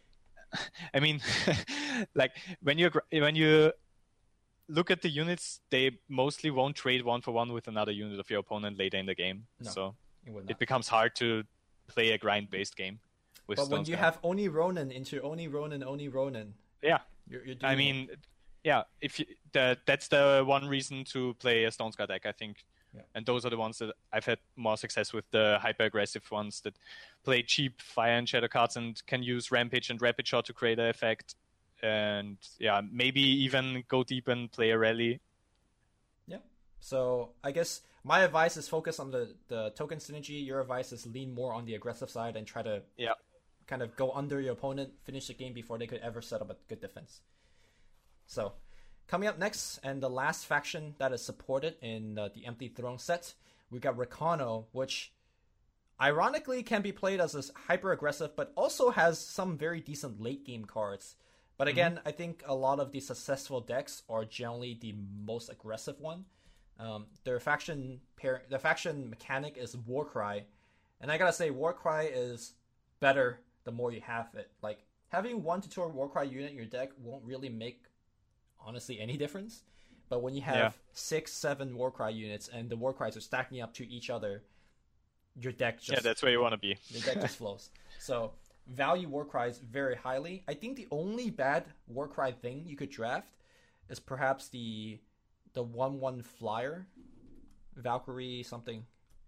Speaker 2: I mean, like when you when you look at the units, they mostly won't trade one for one with another unit of your opponent later in the game.
Speaker 1: No,
Speaker 2: so
Speaker 1: it,
Speaker 2: it becomes hard to play a grind-based game.
Speaker 1: But when you have Oni Ronin into Oni Ronin, Oni Ronin,
Speaker 2: yeah,
Speaker 1: you're, you're doing
Speaker 2: I mean, it. yeah, if you, the, that's the one reason to play a Stone Scar deck, I think.
Speaker 1: Yeah.
Speaker 2: And those are the ones that I've had more success with, the hyper-aggressive ones that play cheap Fire and Shadow cards and can use Rampage and Rapid Shot to create an effect. And yeah, maybe even go deep and play a rally.
Speaker 1: Yeah. So I guess my advice is focus on the, the token synergy. Your advice is lean more on the aggressive side and try to
Speaker 2: yeah.
Speaker 1: kind of go under your opponent, finish the game before they could ever set up a good defense. So coming up next, and the last faction that is supported in uh, the Empty Throne set, we got Rakano, which ironically can be played as a hyper-aggressive, but also has some very decent late-game cards. But again, mm-hmm. I think a lot of the successful decks are generally the most aggressive one. Um, their faction pair, the faction mechanic is Warcry, and I gotta say, Warcry is better the more you have it. Like, having one to two Warcry unit in your deck won't really make honestly any difference, but when you have yeah. six, seven Warcry units and the Warcries are stacking up to each other, your deck just
Speaker 2: yeah, that's where you want to be.
Speaker 1: Your deck just flows. So value Warcries very highly. I think the only bad Warcry thing you could draft is perhaps the the one one flyer, Valkyrie something.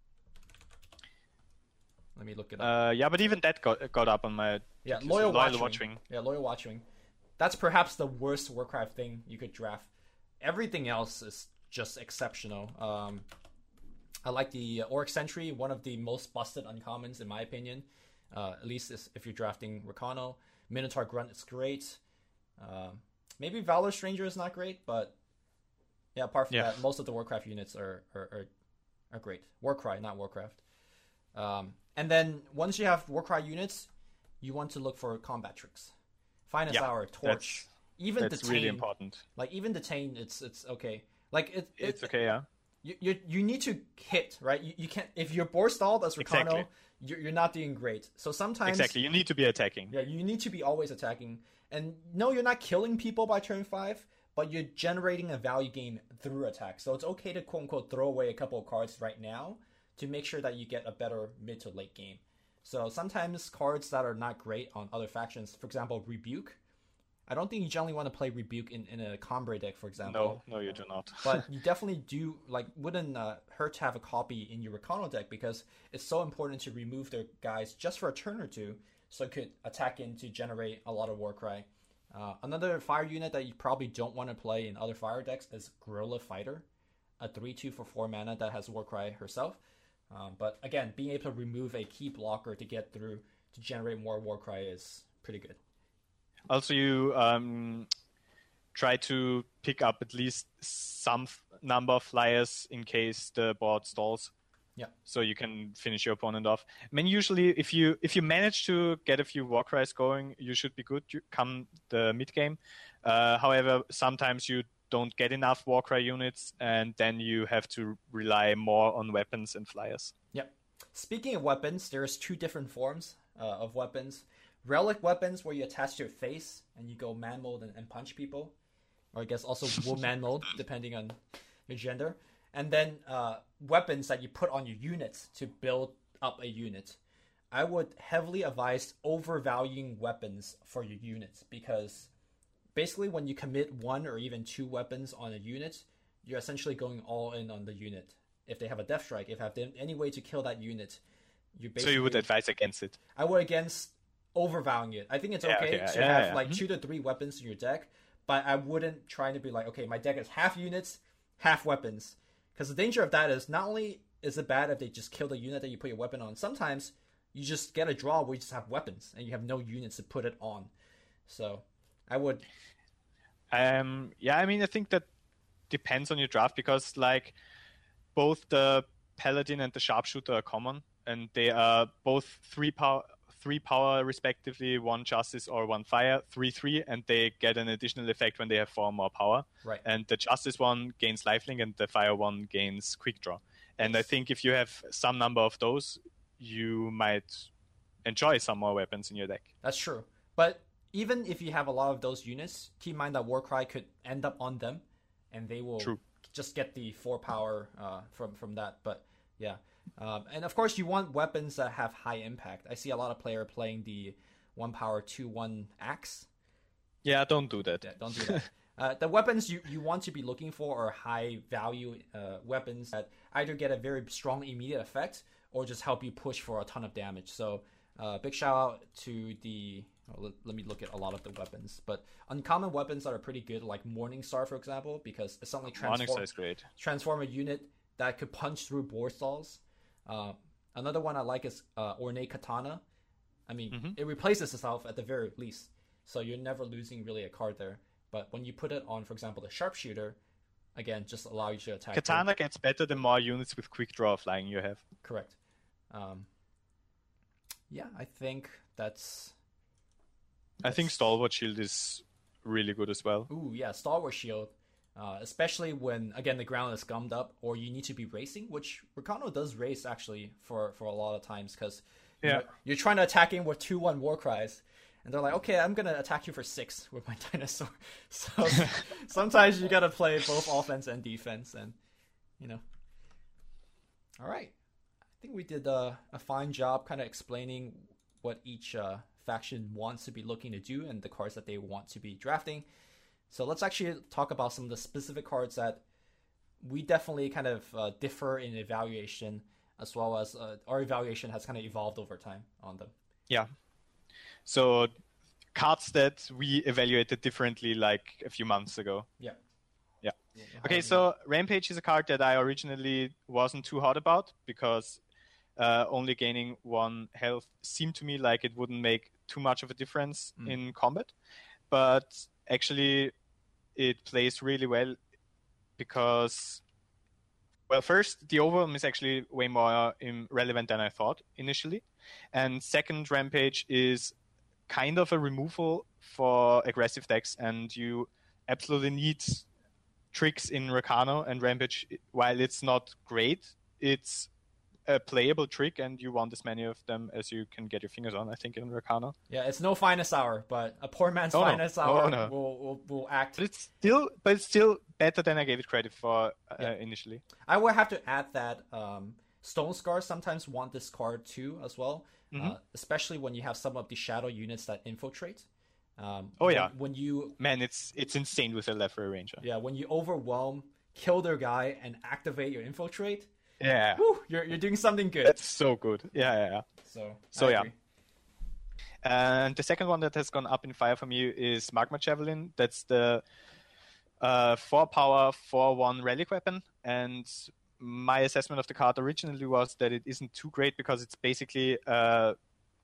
Speaker 1: Let me look it up.
Speaker 2: Uh, yeah, but even that got got up on my
Speaker 1: yeah loyal, loyal
Speaker 2: watchwing. watchwing.
Speaker 1: Yeah, loyal watchwing. That's perhaps the worst Warcraft thing you could draft. Everything else is just exceptional. Um, I like the Orc Sentry, one of the most busted uncommons in my opinion. Uh, at least if you're drafting Rakano. Minotaur Grunt is great. Uh, maybe Valor Stranger is not great, but yeah, apart from yeah. that, most of the Warcraft units are are, are, are great. Warcry, not Warcraft. Um, and then once you have Warcry units, you want to look for combat tricks. Finest
Speaker 2: yeah,
Speaker 1: Hour, Torch,
Speaker 2: that's,
Speaker 1: even
Speaker 2: that's
Speaker 1: Detain.
Speaker 2: really important.
Speaker 1: Like even Detain, it's it's okay. Like it, it
Speaker 2: it's okay, yeah.
Speaker 1: You, you you need to hit, right? You, you can't if you're board stalled as Rakano, exactly. you're, you're not doing great. So sometimes
Speaker 2: exactly you need to be attacking.
Speaker 1: Yeah, you need to be always attacking. And no, you're not killing people by turn five, but you're generating a value gain through attack. So it's okay to quote unquote throw away a couple of cards right now to make sure that you get a better mid to late game. So sometimes cards that are not great on other factions, for example, Rebuke. I don't think you generally want to play Rebuke in, in a Combrei deck, for example.
Speaker 2: No, no, you do not.
Speaker 1: But you definitely do, like, wouldn't uh, hurt to have a copy in your Rakano deck because it's so important to remove their guys just for a turn or two so it could attack in to generate a lot of Warcry. Uh, another fire unit that you probably don't want to play in other fire decks is Guerrilla Fighter, a three two for four mana that has Warcry herself. Um, but again, being able to remove a key blocker to get through to generate more Warcry is pretty good.
Speaker 2: Also, you um, try to pick up at least some f- number of flyers in case the board stalls.
Speaker 1: Yeah.
Speaker 2: So you can finish your opponent off. I mean, usually, if you if you manage to get a few Warcries going, you should be good come the mid game. Uh, however, sometimes you don't get enough Warcry units, and then you have to rely more on weapons and flyers.
Speaker 1: Yep. speaking of weapons, there's two different forms uh, of weapons. Relic weapons, where you attach to your face and you go man mode and, and punch people. Or I guess also woman mode, depending on your gender. And then uh, weapons that you put on your units to build up a unit. I would heavily advise overvaluing weapons for your units, because basically when you commit one or even two weapons on a unit, you're essentially going all in on the unit. If they have a death strike, if they have any way to kill that unit, you basically...
Speaker 2: So you would advise against it?
Speaker 1: I would against overvaluing it. I think it's
Speaker 2: yeah,
Speaker 1: okay,
Speaker 2: okay.
Speaker 1: to
Speaker 2: yeah,
Speaker 1: have
Speaker 2: yeah.
Speaker 1: like
Speaker 2: mm-hmm.
Speaker 1: two to three weapons in your deck, but I wouldn't try to be like, okay, my deck is half units, half weapons. Because the danger of that is, not only is it bad if they just kill the unit that you put your weapon on, sometimes you just get a draw where you just have weapons and you have no units to put it on. So I would...
Speaker 2: Um, yeah, I mean, I think that depends on your draft, because like both the Paladin and the Sharpshooter are common, and they are both three power, three power respectively, one Justice or one Fire, three three, and they get an additional effect when they have four more power.
Speaker 1: Right.
Speaker 2: And the Justice one gains lifelink, and the Fire one gains Quick Draw. And yes. I think if you have some number of those, you might enjoy some more weapons in your deck.
Speaker 1: That's true. But even if you have a lot of those units, keep in mind that Warcry could end up on them, and they will
Speaker 2: True.
Speaker 1: just get the four power uh, from, from that. But yeah. Um, and of course, you want weapons that have high impact. I see a lot of players playing the one power two one axe.
Speaker 2: Yeah, don't do that.
Speaker 1: Yeah, don't do that. uh, the weapons you, you want to be looking for are high value uh, weapons that either get a very strong immediate effect or just help you push for a ton of damage. So uh, big shout out to the... Oh, let, let me look at a lot of the weapons. But uncommon weapons that are pretty good, like Morningstar, for example, because it suddenly transform,
Speaker 2: Morningstar is great.
Speaker 1: transform a unit that could punch through board stalls. Uh, another one I like is uh, Ornate Katana. I mean, mm-hmm. it replaces itself at the very least, so you're never losing really a card there. But when you put it on, for example, the Sharpshooter, again, just allow you to attack.
Speaker 2: Katana
Speaker 1: them.
Speaker 2: gets better the more units with Quick Draw flying you have.
Speaker 1: Correct. Um, yeah, I think that's...
Speaker 2: I think Stalwart Shield is really good as well.
Speaker 1: Ooh, yeah, Stalwart Shield. Uh, especially when, again, the ground is gummed up or you need to be racing, which Rakano does race, actually, for, for a lot of times, because you
Speaker 2: yeah.
Speaker 1: know, you're trying to attack in with two one Warcries, and they're like, okay, I'm going to attack you for six with my Dinosaur. So sometimes you got to play both offense and defense, and, you know. All right. I think we did uh, a fine job kind of explaining what each uh, faction wants to be looking to do and the cards that they want to be drafting. So let's actually talk about some of the specific cards that we definitely kind of uh, differ in evaluation, as well as uh, our evaluation has kind of evolved over time on them.
Speaker 2: Yeah. So cards that we evaluated differently like a few months ago.
Speaker 1: Yeah.
Speaker 2: Yeah. Okay, so Rampage is a card that I originally wasn't too hot about, because uh, only gaining one health seemed to me like it wouldn't make too much of a difference mm. in combat. But actually, it plays really well because, well, first, the overwhelm is actually way more um, relevant than I thought initially. And second, Rampage is kind of a removal for aggressive decks, and you absolutely need tricks in Rakano, and Rampage, while it's not great, it's a playable trick, and you want as many of them as you can get your fingers on, I think, in Rakano.
Speaker 1: Yeah, it's no finest hour, but a poor man's
Speaker 2: oh,
Speaker 1: finest
Speaker 2: no.
Speaker 1: hour
Speaker 2: oh, no.
Speaker 1: will, will will act.
Speaker 2: But it's still, but it's still better than I gave it credit for uh,
Speaker 1: yeah.
Speaker 2: initially.
Speaker 1: I would have to add that um, Stone Scars sometimes want this card too, as well, mm-hmm. uh, especially when you have some of the shadow units that infiltrate. Um,
Speaker 2: oh
Speaker 1: when,
Speaker 2: yeah,
Speaker 1: when you
Speaker 2: man, it's it's insane with a Lefray Ranger.
Speaker 1: Yeah, when you overwhelm, kill their guy, and activate your infiltrate.
Speaker 2: Yeah,
Speaker 1: whew, you're you're doing something good.
Speaker 2: That's so good. Yeah, yeah, yeah.
Speaker 1: So
Speaker 2: so
Speaker 1: I
Speaker 2: yeah.
Speaker 1: agree.
Speaker 2: And the second one that has gone up in fire for me is Magma Javelin. That's the uh, four power four one relic weapon. And my assessment of the card originally was that it isn't too great because it's basically a,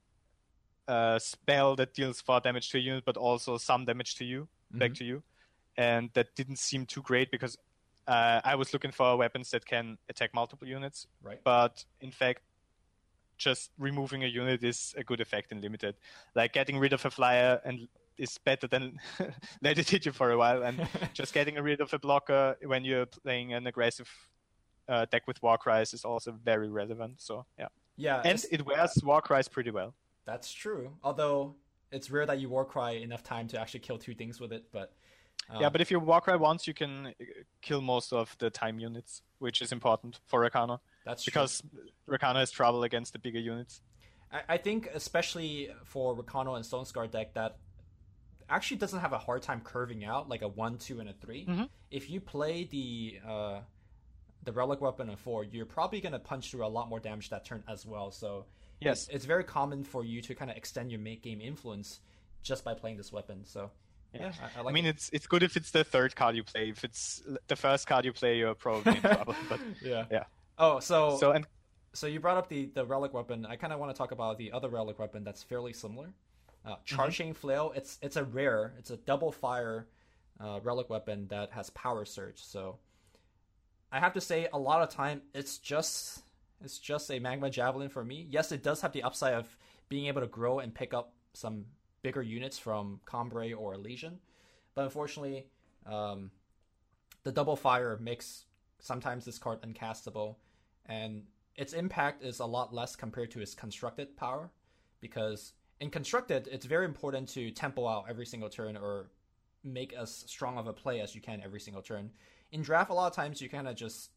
Speaker 2: a spell that deals four damage to a unit, but also some damage to you, mm-hmm. back to you. And that didn't seem too great because Uh, I was looking for weapons that can attack multiple units,
Speaker 1: right?
Speaker 2: But in fact, just removing a unit is a good effect in limited. Like getting rid of a flyer and is better than let it hit you for a while, and just getting rid of a blocker when you're playing an aggressive uh, deck with Warcries is also very relevant. So yeah.
Speaker 1: Yeah,
Speaker 2: And
Speaker 1: it's,
Speaker 2: it wears Warcries pretty well.
Speaker 1: that's true. Although it's rare that you Warcry enough time to actually kill two things with it. But uh,
Speaker 2: Yeah, but if you Warcry once, you can uh, kill most of the time units, which is important for Rakana.
Speaker 1: that's true.
Speaker 2: Because Rakana has trouble against the bigger units.
Speaker 1: I, I think especially for Rakano and Stone Scar deck that actually doesn't have a hard time curving out like a one, two, and a three.
Speaker 2: Mm-hmm.
Speaker 1: If you play the uh, the Relic Weapon and four, you're probably gonna punch through a lot more damage that turn as well. So
Speaker 2: Yes,
Speaker 1: it's, it's very common for you to kind of extend your mate game influence just by playing this weapon. So yeah,
Speaker 2: yeah.
Speaker 1: I, I,
Speaker 2: I
Speaker 1: like
Speaker 2: mean,
Speaker 1: it.
Speaker 2: it's it's good if it's the third card you play. If it's the first card you play, you're probably in trouble. But
Speaker 1: yeah,
Speaker 2: yeah.
Speaker 1: Oh, so
Speaker 2: So and
Speaker 1: so you brought up the the Relic Weapon. I kind of want to talk about the other Relic Weapon that's fairly similar. Uh, Charging mm-hmm. Flail. It's it's a rare. It's a double fire uh, Relic Weapon that has Power Surge. So I have to say, a lot of time it's just it's just a Magma Javelin for me. Yes, it does have the upside of being able to grow and pick up some bigger units from Combray or Elysian, but unfortunately, um, the double fire makes sometimes this card uncastable, and its impact is a lot less compared to its constructed power, because in constructed, it's very important to tempo out every single turn or make as strong of a play as you can every single turn. In draft, a lot of times you kind of just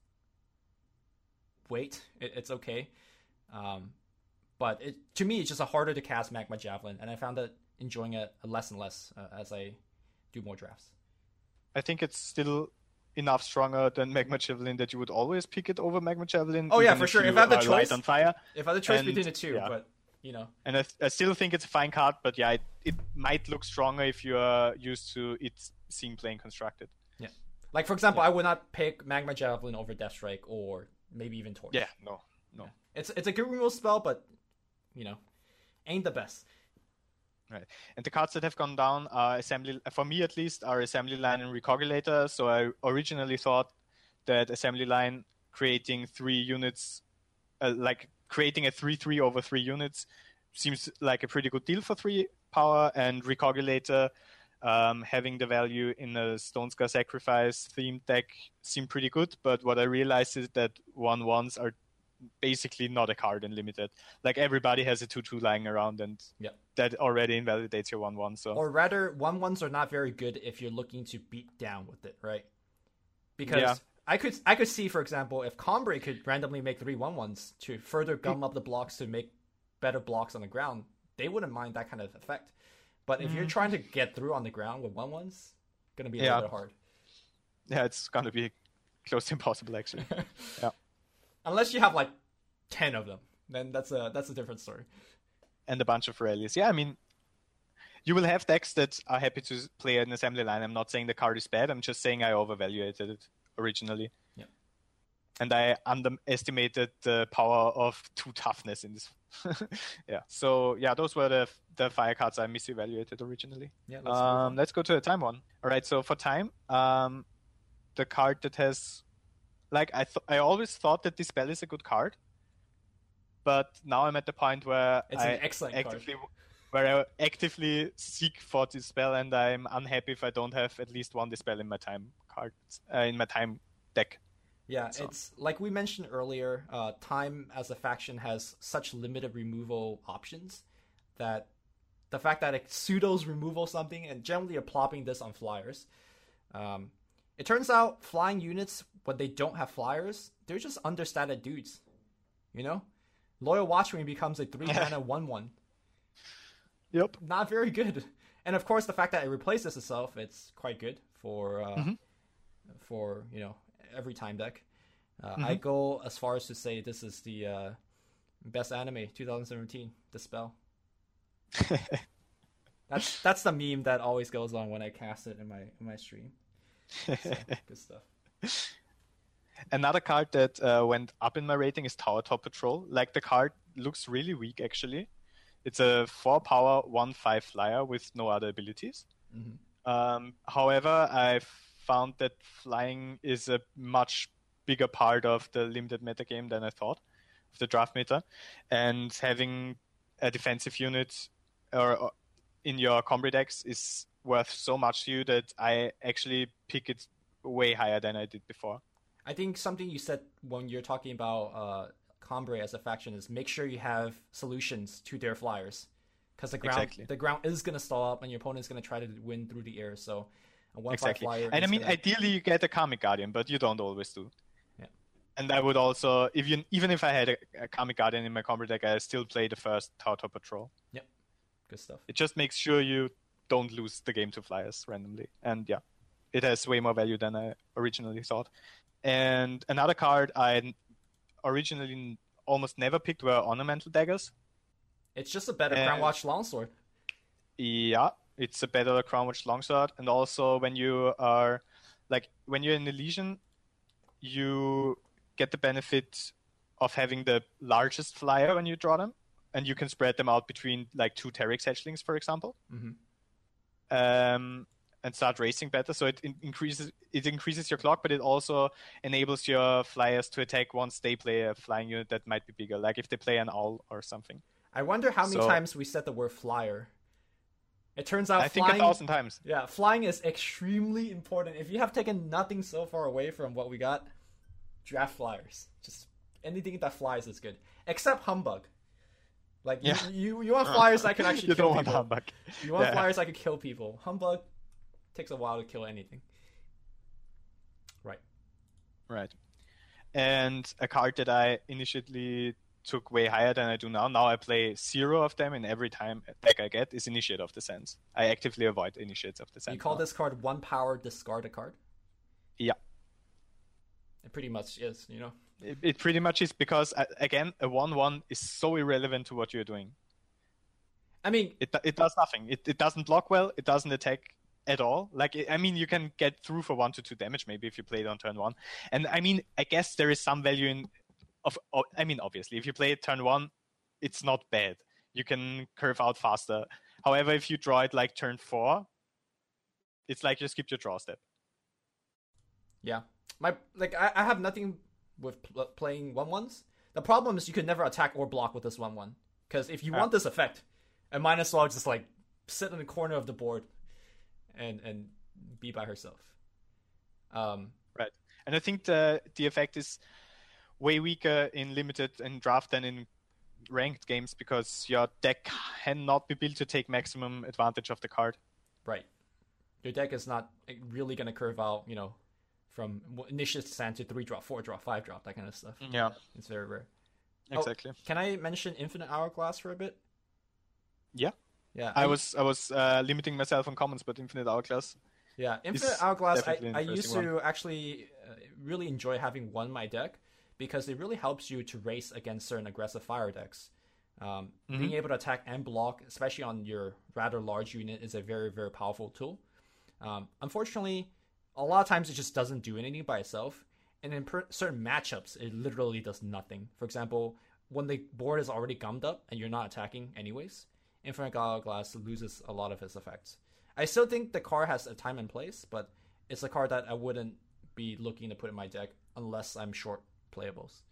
Speaker 1: wait. It, it's okay. Um, but it, to me, it's just a harder to cast Magma Javelin, and I found that enjoying it less and less uh, as I do more drafts.
Speaker 2: I think it's still enough stronger than Magma Javelin that you would always pick it over Magma Javelin.
Speaker 1: Oh yeah, for sure. If I have the choice,
Speaker 2: on fire.
Speaker 1: If I have the choice
Speaker 2: and,
Speaker 1: between the two,
Speaker 2: yeah.
Speaker 1: but you know.
Speaker 2: And I, I still think it's a fine card, but yeah, it, it might look stronger if you are used to it seeing playing constructed.
Speaker 1: Yeah. Like, for example,
Speaker 2: yeah.
Speaker 1: I would not pick Magma Javelin over Death Strike or maybe even Torch.
Speaker 2: Yeah, no, no.
Speaker 1: Yeah. It's it's a good removal spell, but, you know, ain't the best.
Speaker 2: Right. And the cards that have gone down are Assembly, for me at least, are Assembly Line and Recoagulator. So I originally thought that Assembly Line creating three units, uh, like creating a three three over three units seems like a pretty good deal for three power, and Recoagulator um, having the value in a Stone Scar Sacrifice themed deck seemed pretty good, but what I realized is that one ones are basically not a card in limited. Like everybody has a two two lying around, and
Speaker 1: yep.
Speaker 2: that already invalidates your one one. So
Speaker 1: or rather, one ones are not very good if you're looking to beat down with it, right? Because
Speaker 2: yeah.
Speaker 1: I could I could see, for example, if Combray could randomly make three one ones to further gum up the blocks to make better blocks on the ground, they wouldn't mind that kind of effect. But if mm. you're trying to get through on the ground with one ones, it's gonna be a
Speaker 2: yeah.
Speaker 1: little bit hard.
Speaker 2: Yeah, it's gonna be close to impossible actually. yeah.
Speaker 1: Unless you have like ten of them, then that's a that's a different story.
Speaker 2: And a bunch of rallies. Yeah, I mean, you will have decks that are happy to play an Assembly Line. I'm not saying the card is bad. I'm just saying I overvaluated it originally.
Speaker 1: Yeah.
Speaker 2: And I underestimated the power of two toughness in this. yeah. So yeah, those were the the fire cards I misevaluated originally.
Speaker 1: Yeah. Let's,
Speaker 2: um, let's go to the time one. All right. So for time, um, the card that has, like I th- I always thought that Dispel is a good card, but now I'm at the point where
Speaker 1: it's
Speaker 2: I
Speaker 1: an excellent
Speaker 2: actively
Speaker 1: card.
Speaker 2: where I actively seek for Dispel, and I'm unhappy if I don't have at least one Dispel in my time cards uh, in my time deck.
Speaker 1: Yeah,
Speaker 2: so.
Speaker 1: It's like we mentioned earlier, uh, Time as a faction has such limited removal options that the fact that it pseudos removal something, and generally you're plopping this on flyers. Um, it turns out flying units, when they don't have flyers, they're just understated dudes. You know? Loyal Watchman becomes a three mana one one.
Speaker 2: Yep.
Speaker 1: Not very good. And of course, the fact that it replaces itself, it's quite good for, uh, mm-hmm. for you know, every time deck. Uh, mm-hmm. I go as far as to say this is the uh, best anime twenty seventeen, Dispel. that's that's the meme that always goes on when I cast it in my in my stream. So, good stuff.
Speaker 2: Another card that uh, went up in my rating is Tower Top Patrol. Like, the card looks really weak actually. It's a four power one five flyer with no other abilities. Mm-hmm. Um, however, I've found that flying is a much bigger part of the limited metagame than I thought, of the draft meta. And having a defensive unit or, or in your Combray decks is worth so much to you that I actually pick it way higher than I did before.
Speaker 1: I think something you said when you're talking about uh, Combrei as a faction is make sure you have solutions to their flyers, because the ground
Speaker 2: Exactly.
Speaker 1: the ground is gonna stall up and your opponent's gonna try to win through the air. So a one
Speaker 2: Exactly.
Speaker 1: five flyer.
Speaker 2: And I
Speaker 1: is
Speaker 2: mean,
Speaker 1: gonna...
Speaker 2: ideally you get a Karmic Guardian, but you don't always do.
Speaker 1: Yeah.
Speaker 2: And I would also, if you, even if I had a, a Karmic Guardian in my combo deck, I still play the first Tauta Patrol.
Speaker 1: Yep. Good stuff.
Speaker 2: It just makes sure you don't lose the game to flyers randomly. And yeah, it has way more value than I originally thought. And another card I originally almost never picked were Ornamental Daggers.
Speaker 1: It's just a better
Speaker 2: And-
Speaker 1: Crown Watch Longsword.
Speaker 2: Yeah, it's a better Crown Watch Longsword. And also when you are, like, when you're in Elysian, you get the benefit of having the largest flyer when you draw them. And you can spread them out between, like, two Teryx Hatchlings, for example.
Speaker 1: Mm-hmm.
Speaker 2: Um, and start racing better. So it in- increases it increases your clock, but it also enables your flyers to attack once they play a flying unit that might be bigger, like if they play an owl or something.
Speaker 1: I wonder how many
Speaker 2: So-
Speaker 1: times we said the word flyer. It turns out
Speaker 2: I think
Speaker 1: flying,
Speaker 2: a thousand times.
Speaker 1: yeah, flying is extremely important. If you have taken nothing so far away from what we got, draft flyers. Just anything that flies is good, except Humbug. Like
Speaker 2: Yeah.
Speaker 1: you, you, you want flyers that can actually
Speaker 2: You
Speaker 1: kill
Speaker 2: don't want
Speaker 1: people.
Speaker 2: Humbug.
Speaker 1: You want
Speaker 2: Yeah.
Speaker 1: flyers that can kill people. Humbug takes a while to kill anything. Right.
Speaker 2: Right. And a card that I initially took way higher than I do now. Now I play zero of them in every time deck I get is Initiate of the Sands. I actively avoid Initiates of the Sands.
Speaker 1: You call
Speaker 2: now.
Speaker 1: this card one power, discard a card.
Speaker 2: Yeah.
Speaker 1: It pretty much is, you know.
Speaker 2: It, it pretty much is because, uh, again, a one one is so irrelevant to what you're doing.
Speaker 1: I mean,
Speaker 2: It it does nothing. It it doesn't block well. It doesn't attack at all. Like, I mean, you can get through for one to two damage maybe if you play it on turn one. And I mean, I guess there is some value in. Of oh, I mean, obviously, if you play it turn one, it's not bad. You can curve out faster. However, if you draw it like turn four, it's like you skipped your draw step.
Speaker 1: yeah, my like I, I have nothing with pl- playing one ones. The problem is you can never attack or block with this one one, because if you
Speaker 2: Ah.
Speaker 1: want this effect, I might as well just like sit in the corner of the board and and be by herself. Um,
Speaker 2: Right. And I think the the effect is way weaker in limited and draft than in ranked games because your deck cannot be built to take maximum advantage of the card.
Speaker 1: right, your deck is not really gonna curve out, you know, from initiate sand to three drop, four drop, five drop, that kind of stuff.
Speaker 2: Yeah,
Speaker 1: It's very rare.
Speaker 2: exactly.
Speaker 1: Can I mention Infinite Hourglass for a bit?
Speaker 2: Yeah.
Speaker 1: Yeah,
Speaker 2: I was I was uh, limiting myself on commons, but Infinite Hourglass.
Speaker 1: Yeah, Infinite
Speaker 2: It's
Speaker 1: Hourglass, I,
Speaker 2: definitely an
Speaker 1: I used
Speaker 2: interesting
Speaker 1: to actually uh, really enjoy having one in my deck because it really helps you to race against certain aggressive fire decks. Um,
Speaker 2: Mhm.
Speaker 1: Being able to attack and block, especially on your rather large unit, is a very, very powerful tool. Um, unfortunately, a lot of times it just doesn't do anything by itself. And in per- certain matchups, it literally does nothing. For example, when the board is already gummed up and you're not attacking anyways, Infinite Hourglass loses a lot of its effects. I still think the card has a time and place, but it's a card that I wouldn't be looking to put in my deck unless I'm short playables.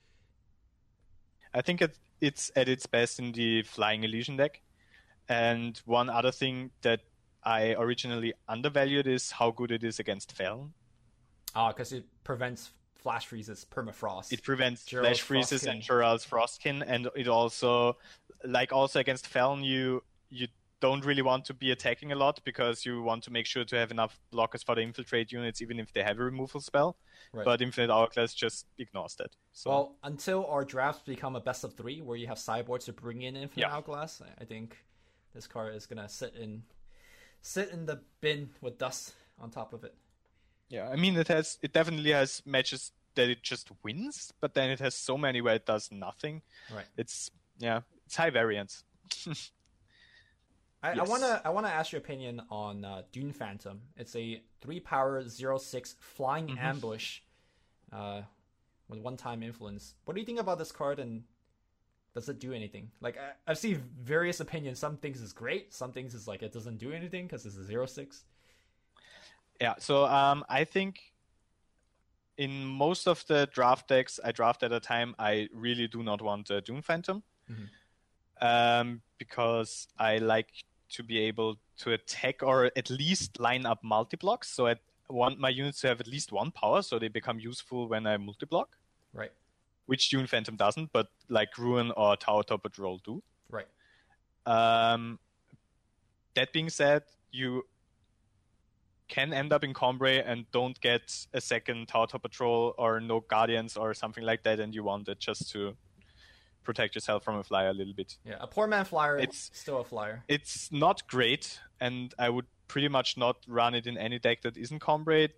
Speaker 2: I think it, it's at its best in the Flying Elysian deck. And one other thing that I originally undervalued is how good it is against Feln.
Speaker 1: Ah, because it prevents flash freezes, permafrost.
Speaker 2: It prevents
Speaker 1: Gerald's
Speaker 2: flash freezes
Speaker 1: Frostkin.
Speaker 2: and Gerald's Frostkin, and it also, like also against Feln, you you don't really want to be attacking a lot because you want to make sure to have enough blockers for the infiltrate units, even if they have a removal spell.
Speaker 1: Right.
Speaker 2: But Infinite Hourglass just ignores that. So
Speaker 1: Well, until our drafts become a best of three, where you have sideboards to bring in Infinite
Speaker 2: Yeah.
Speaker 1: Hourglass, I think this card is gonna sit in sit in the bin with dust on top of it.
Speaker 2: yeah, I mean it has it definitely has matches that it just wins, but then it has so many where it does nothing.
Speaker 1: Right.
Speaker 2: It's yeah, it's high variance.
Speaker 1: I, I
Speaker 2: Yes.
Speaker 1: wanna I wanna ask your opinion on uh, Dune Phantom. It's a three power zero six flying
Speaker 2: Mhm.
Speaker 1: ambush, uh, with one time influence. What do you think about this card, and does it do anything? Like I, I've seen various opinions. Some things is great. Some things is like it doesn't do anything because it's a zero six.
Speaker 2: Yeah, so um, I think in most of the draft decks I draft at a time, I really do not want a Doom Phantom
Speaker 1: Mhm.
Speaker 2: um, because I like to be able to attack or at least line up multi-blocks. So I want my units to have at least one power, so they become useful when I multi-block.
Speaker 1: Right.
Speaker 2: which Dune Phantom doesn't, but like Ruin or Tower Top Patrol do.
Speaker 1: Right.
Speaker 2: Um, that being said, you can end up in Combray and don't get a second Tower Top Patrol or no Guardians or something like that, and you want it just to protect yourself from a flyer a little bit.
Speaker 1: Yeah, a poor man flyer,
Speaker 2: it's
Speaker 1: still a flyer.
Speaker 2: It's not great, and I would pretty much not run it in any deck that isn't Combray,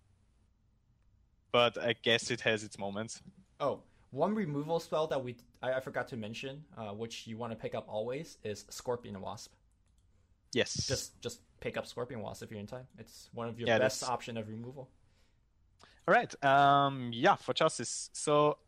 Speaker 2: but I guess it has its moments.
Speaker 1: Oh, one removal spell that we I, I forgot to mention, uh, which you want to pick up always, is Scorpion Wasp.
Speaker 2: Yes.
Speaker 1: Just just pick up Scorpion Wasp if you're in time. It's one of your
Speaker 2: yeah,
Speaker 1: best
Speaker 2: that's...
Speaker 1: option of removal.
Speaker 2: All right. Um, yeah, for Justice. So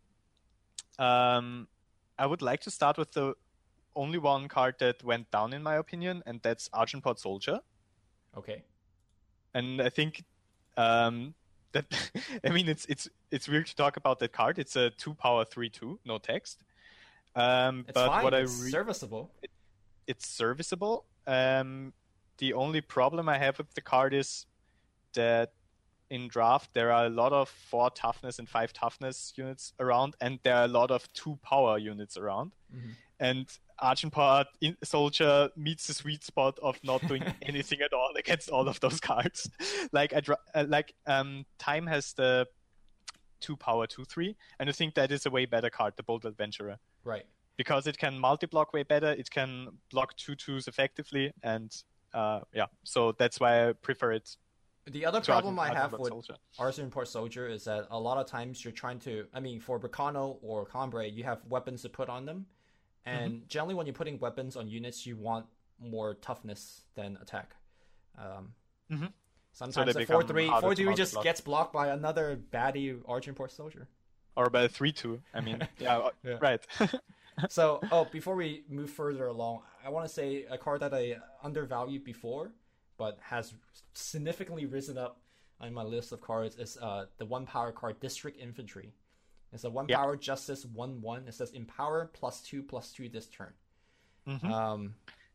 Speaker 2: um, I would like to start with the only one card that went down, in my opinion, and that's Argenport Soldier.
Speaker 1: Okay.
Speaker 2: And I think um, that I mean it's it's it's weird to talk about that card. It's a two power three two, no text. Um,
Speaker 1: it's
Speaker 2: but
Speaker 1: fine.
Speaker 2: What
Speaker 1: it's
Speaker 2: I re-
Speaker 1: serviceable.
Speaker 2: It, it's serviceable. Um, the only problem I have with the card is that in draft there are a lot of four toughness and five toughness units around, and there are a lot of two power units around.
Speaker 1: Mm-hmm.
Speaker 2: And Argenport Soldier meets the sweet spot of not doing anything at all against all of those cards. like I dra- uh, like um, Time has the two power two three, and I think that is a way better card, the Bold Adventurer.
Speaker 1: Right.
Speaker 2: Because it can multi-block way better, it can block two twos effectively, and uh, yeah, so that's why I prefer it.
Speaker 1: The other problem I have with
Speaker 2: Soldier.
Speaker 1: Argenport Soldier is that a lot of times you're trying to, I mean, for Bracano or Combray, you have weapons to put on them, and mm-hmm. generally when you're putting weapons on units, you want more toughness than attack. Um,
Speaker 2: mm-hmm.
Speaker 1: Sometimes
Speaker 2: so
Speaker 1: the four three just block. Gets blocked by another baddie Argenport Soldier.
Speaker 2: Or by a three two, I mean, yeah, yeah. Right.
Speaker 1: So, oh, before we move further along, I want to say a card that I undervalued before, but has significantly risen up on my list of cards is uh, the one power card, District Infantry. It's a one
Speaker 2: yep.
Speaker 1: power Justice one one. It says Empower plus two plus two this turn.
Speaker 2: Mm-hmm.
Speaker 1: Um,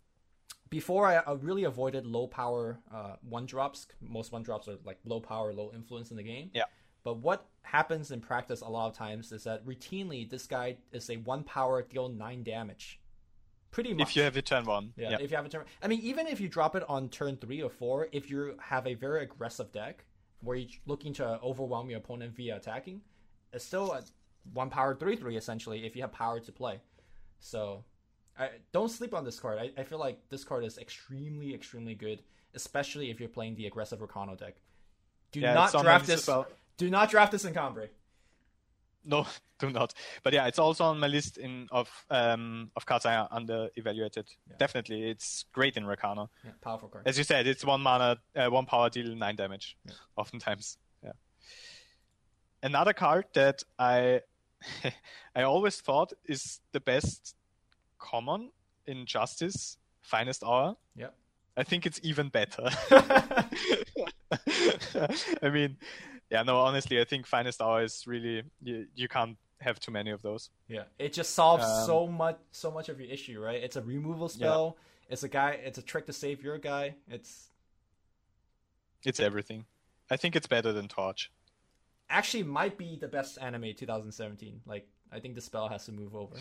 Speaker 1: before I, I really avoided low power uh, one drops. Most one drops are like low power, low influence in the game.
Speaker 2: Yeah.
Speaker 1: But what happens in practice a lot of times is that routinely this guy is a one power deal nine damage. Pretty much.
Speaker 2: If you have it turn one.
Speaker 1: Yeah,
Speaker 2: yeah,
Speaker 1: if you have a turn. I mean, even if you drop it on turn three or four, if you have a very aggressive deck where you're looking to overwhelm your opponent via attacking, it's still a one power three three essentially if you have power to play. So I don't sleep on this card. I, I feel like this card is extremely, extremely good, especially if you're playing the aggressive Rakano deck. Do
Speaker 2: yeah,
Speaker 1: not draft this.
Speaker 2: Well.
Speaker 1: Do not draft this in Combray.
Speaker 2: No, do not. But yeah, it's also on my list in of um, of cards I under evaluated. Yeah. Definitely, it's great in Rakano.
Speaker 1: Yeah, powerful card.
Speaker 2: As you said, it's one mana, uh, one power deal, nine damage. Yeah. Oftentimes, yeah. Another card that I I always thought is the best common in Justice, Finest Hour.
Speaker 1: Yeah.
Speaker 2: I think it's even better. I mean. Yeah, no, honestly, I think Finest Hour is really, you, you can't have too many of those.
Speaker 1: Yeah, it just solves
Speaker 2: um,
Speaker 1: so much so much of your issue, right? It's a removal spell. Yeah. It's a guy. It's a trick to save your guy. It's
Speaker 2: it's everything. I think it's better than Torch.
Speaker 1: Actually, might be the best anime twenty seventeen. Like, I think the spell has to move over.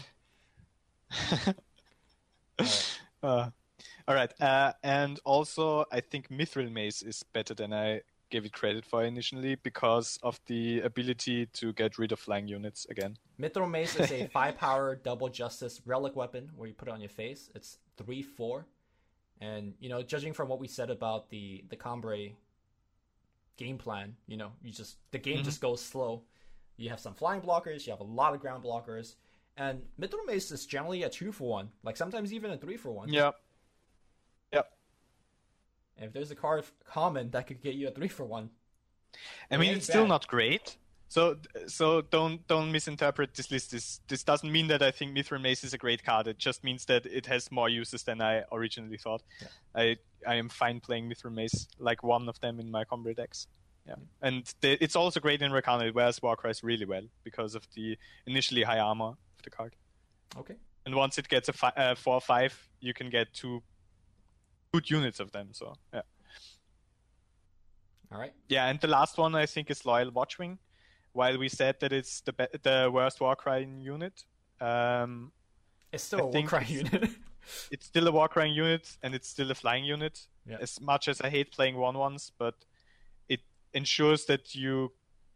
Speaker 2: all right. Uh, all right. Uh, and also, I think Mithril Mace is better than I gave it credit for initially because of the ability to get rid of flying units again.
Speaker 1: Mithril Mace is a five power double justice relic weapon where you put it on your face. It's three four, and you know, judging from what we said about the the Combray game plan, you know, you just the game mm-hmm. just goes slow. You have some flying blockers, you have a lot of ground blockers, and Mithril Mace is generally a two for one, like sometimes even a three for one.
Speaker 2: Yep. Yep.
Speaker 1: And if there's a card common that could get you a three for one,
Speaker 2: I mean, it's bad. Still not great. So, so don't don't misinterpret this list. This this doesn't mean that I think Mithril Mace is a great card. It just means that it has more uses than I originally thought. Yeah. I I am fine playing Mithril Mace, like one of them in my Combray decks. Yeah, and the, it's also great in Rakano. It wears Warcries really well because of the initially high armor of the card.
Speaker 1: Okay.
Speaker 2: And once it gets a fi- uh, four five, you can get two good units of them. So yeah.
Speaker 1: All right.
Speaker 2: Yeah, and the last one I think is Loyal Watchwing. while we said that it's the be- the worst Warcry unit, um,
Speaker 1: It's still
Speaker 2: I
Speaker 1: a
Speaker 2: think
Speaker 1: Warcry
Speaker 2: it's-
Speaker 1: unit.
Speaker 2: it's still a Warcry unit and it's still a flying unit.
Speaker 1: Yeah.
Speaker 2: As much as I hate playing one ones, but it ensures that you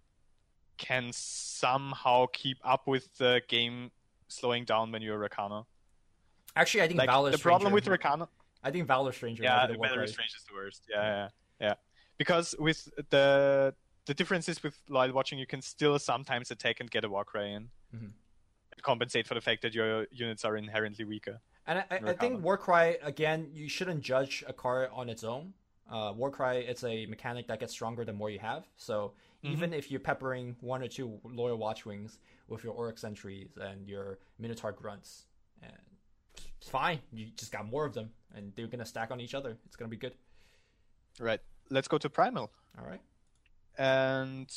Speaker 2: can somehow keep up with the game slowing down when you're Rakana.
Speaker 1: Actually, I think
Speaker 2: Like
Speaker 1: Valor
Speaker 2: the
Speaker 1: Stranger.
Speaker 2: problem with Rakana,
Speaker 1: I think Valor Stranger.
Speaker 2: yeah,
Speaker 1: might be
Speaker 2: the
Speaker 1: the
Speaker 2: Valor
Speaker 1: Warcry.
Speaker 2: Strange is the worst. Yeah, yeah, yeah. Because with the the difference is with Loyal Watching, you can still sometimes attack and get a Warcry in,
Speaker 1: Mhm.
Speaker 2: and compensate for the fact that your units are inherently weaker.
Speaker 1: And I, I, I think
Speaker 2: Rakana.
Speaker 1: Warcry, again, you shouldn't judge a card on its own. Uh, Warcry, it's a mechanic that gets stronger the more you have. So
Speaker 2: Mhm.
Speaker 1: even if you're peppering one or two Loyal Watchwings with your Oryx entries and your Minotaur Grunts, and it's fine. You just got more of them, and they're going to stack on each other. It's going to be good.
Speaker 2: Right. Let's go to Primal.
Speaker 1: All right.
Speaker 2: And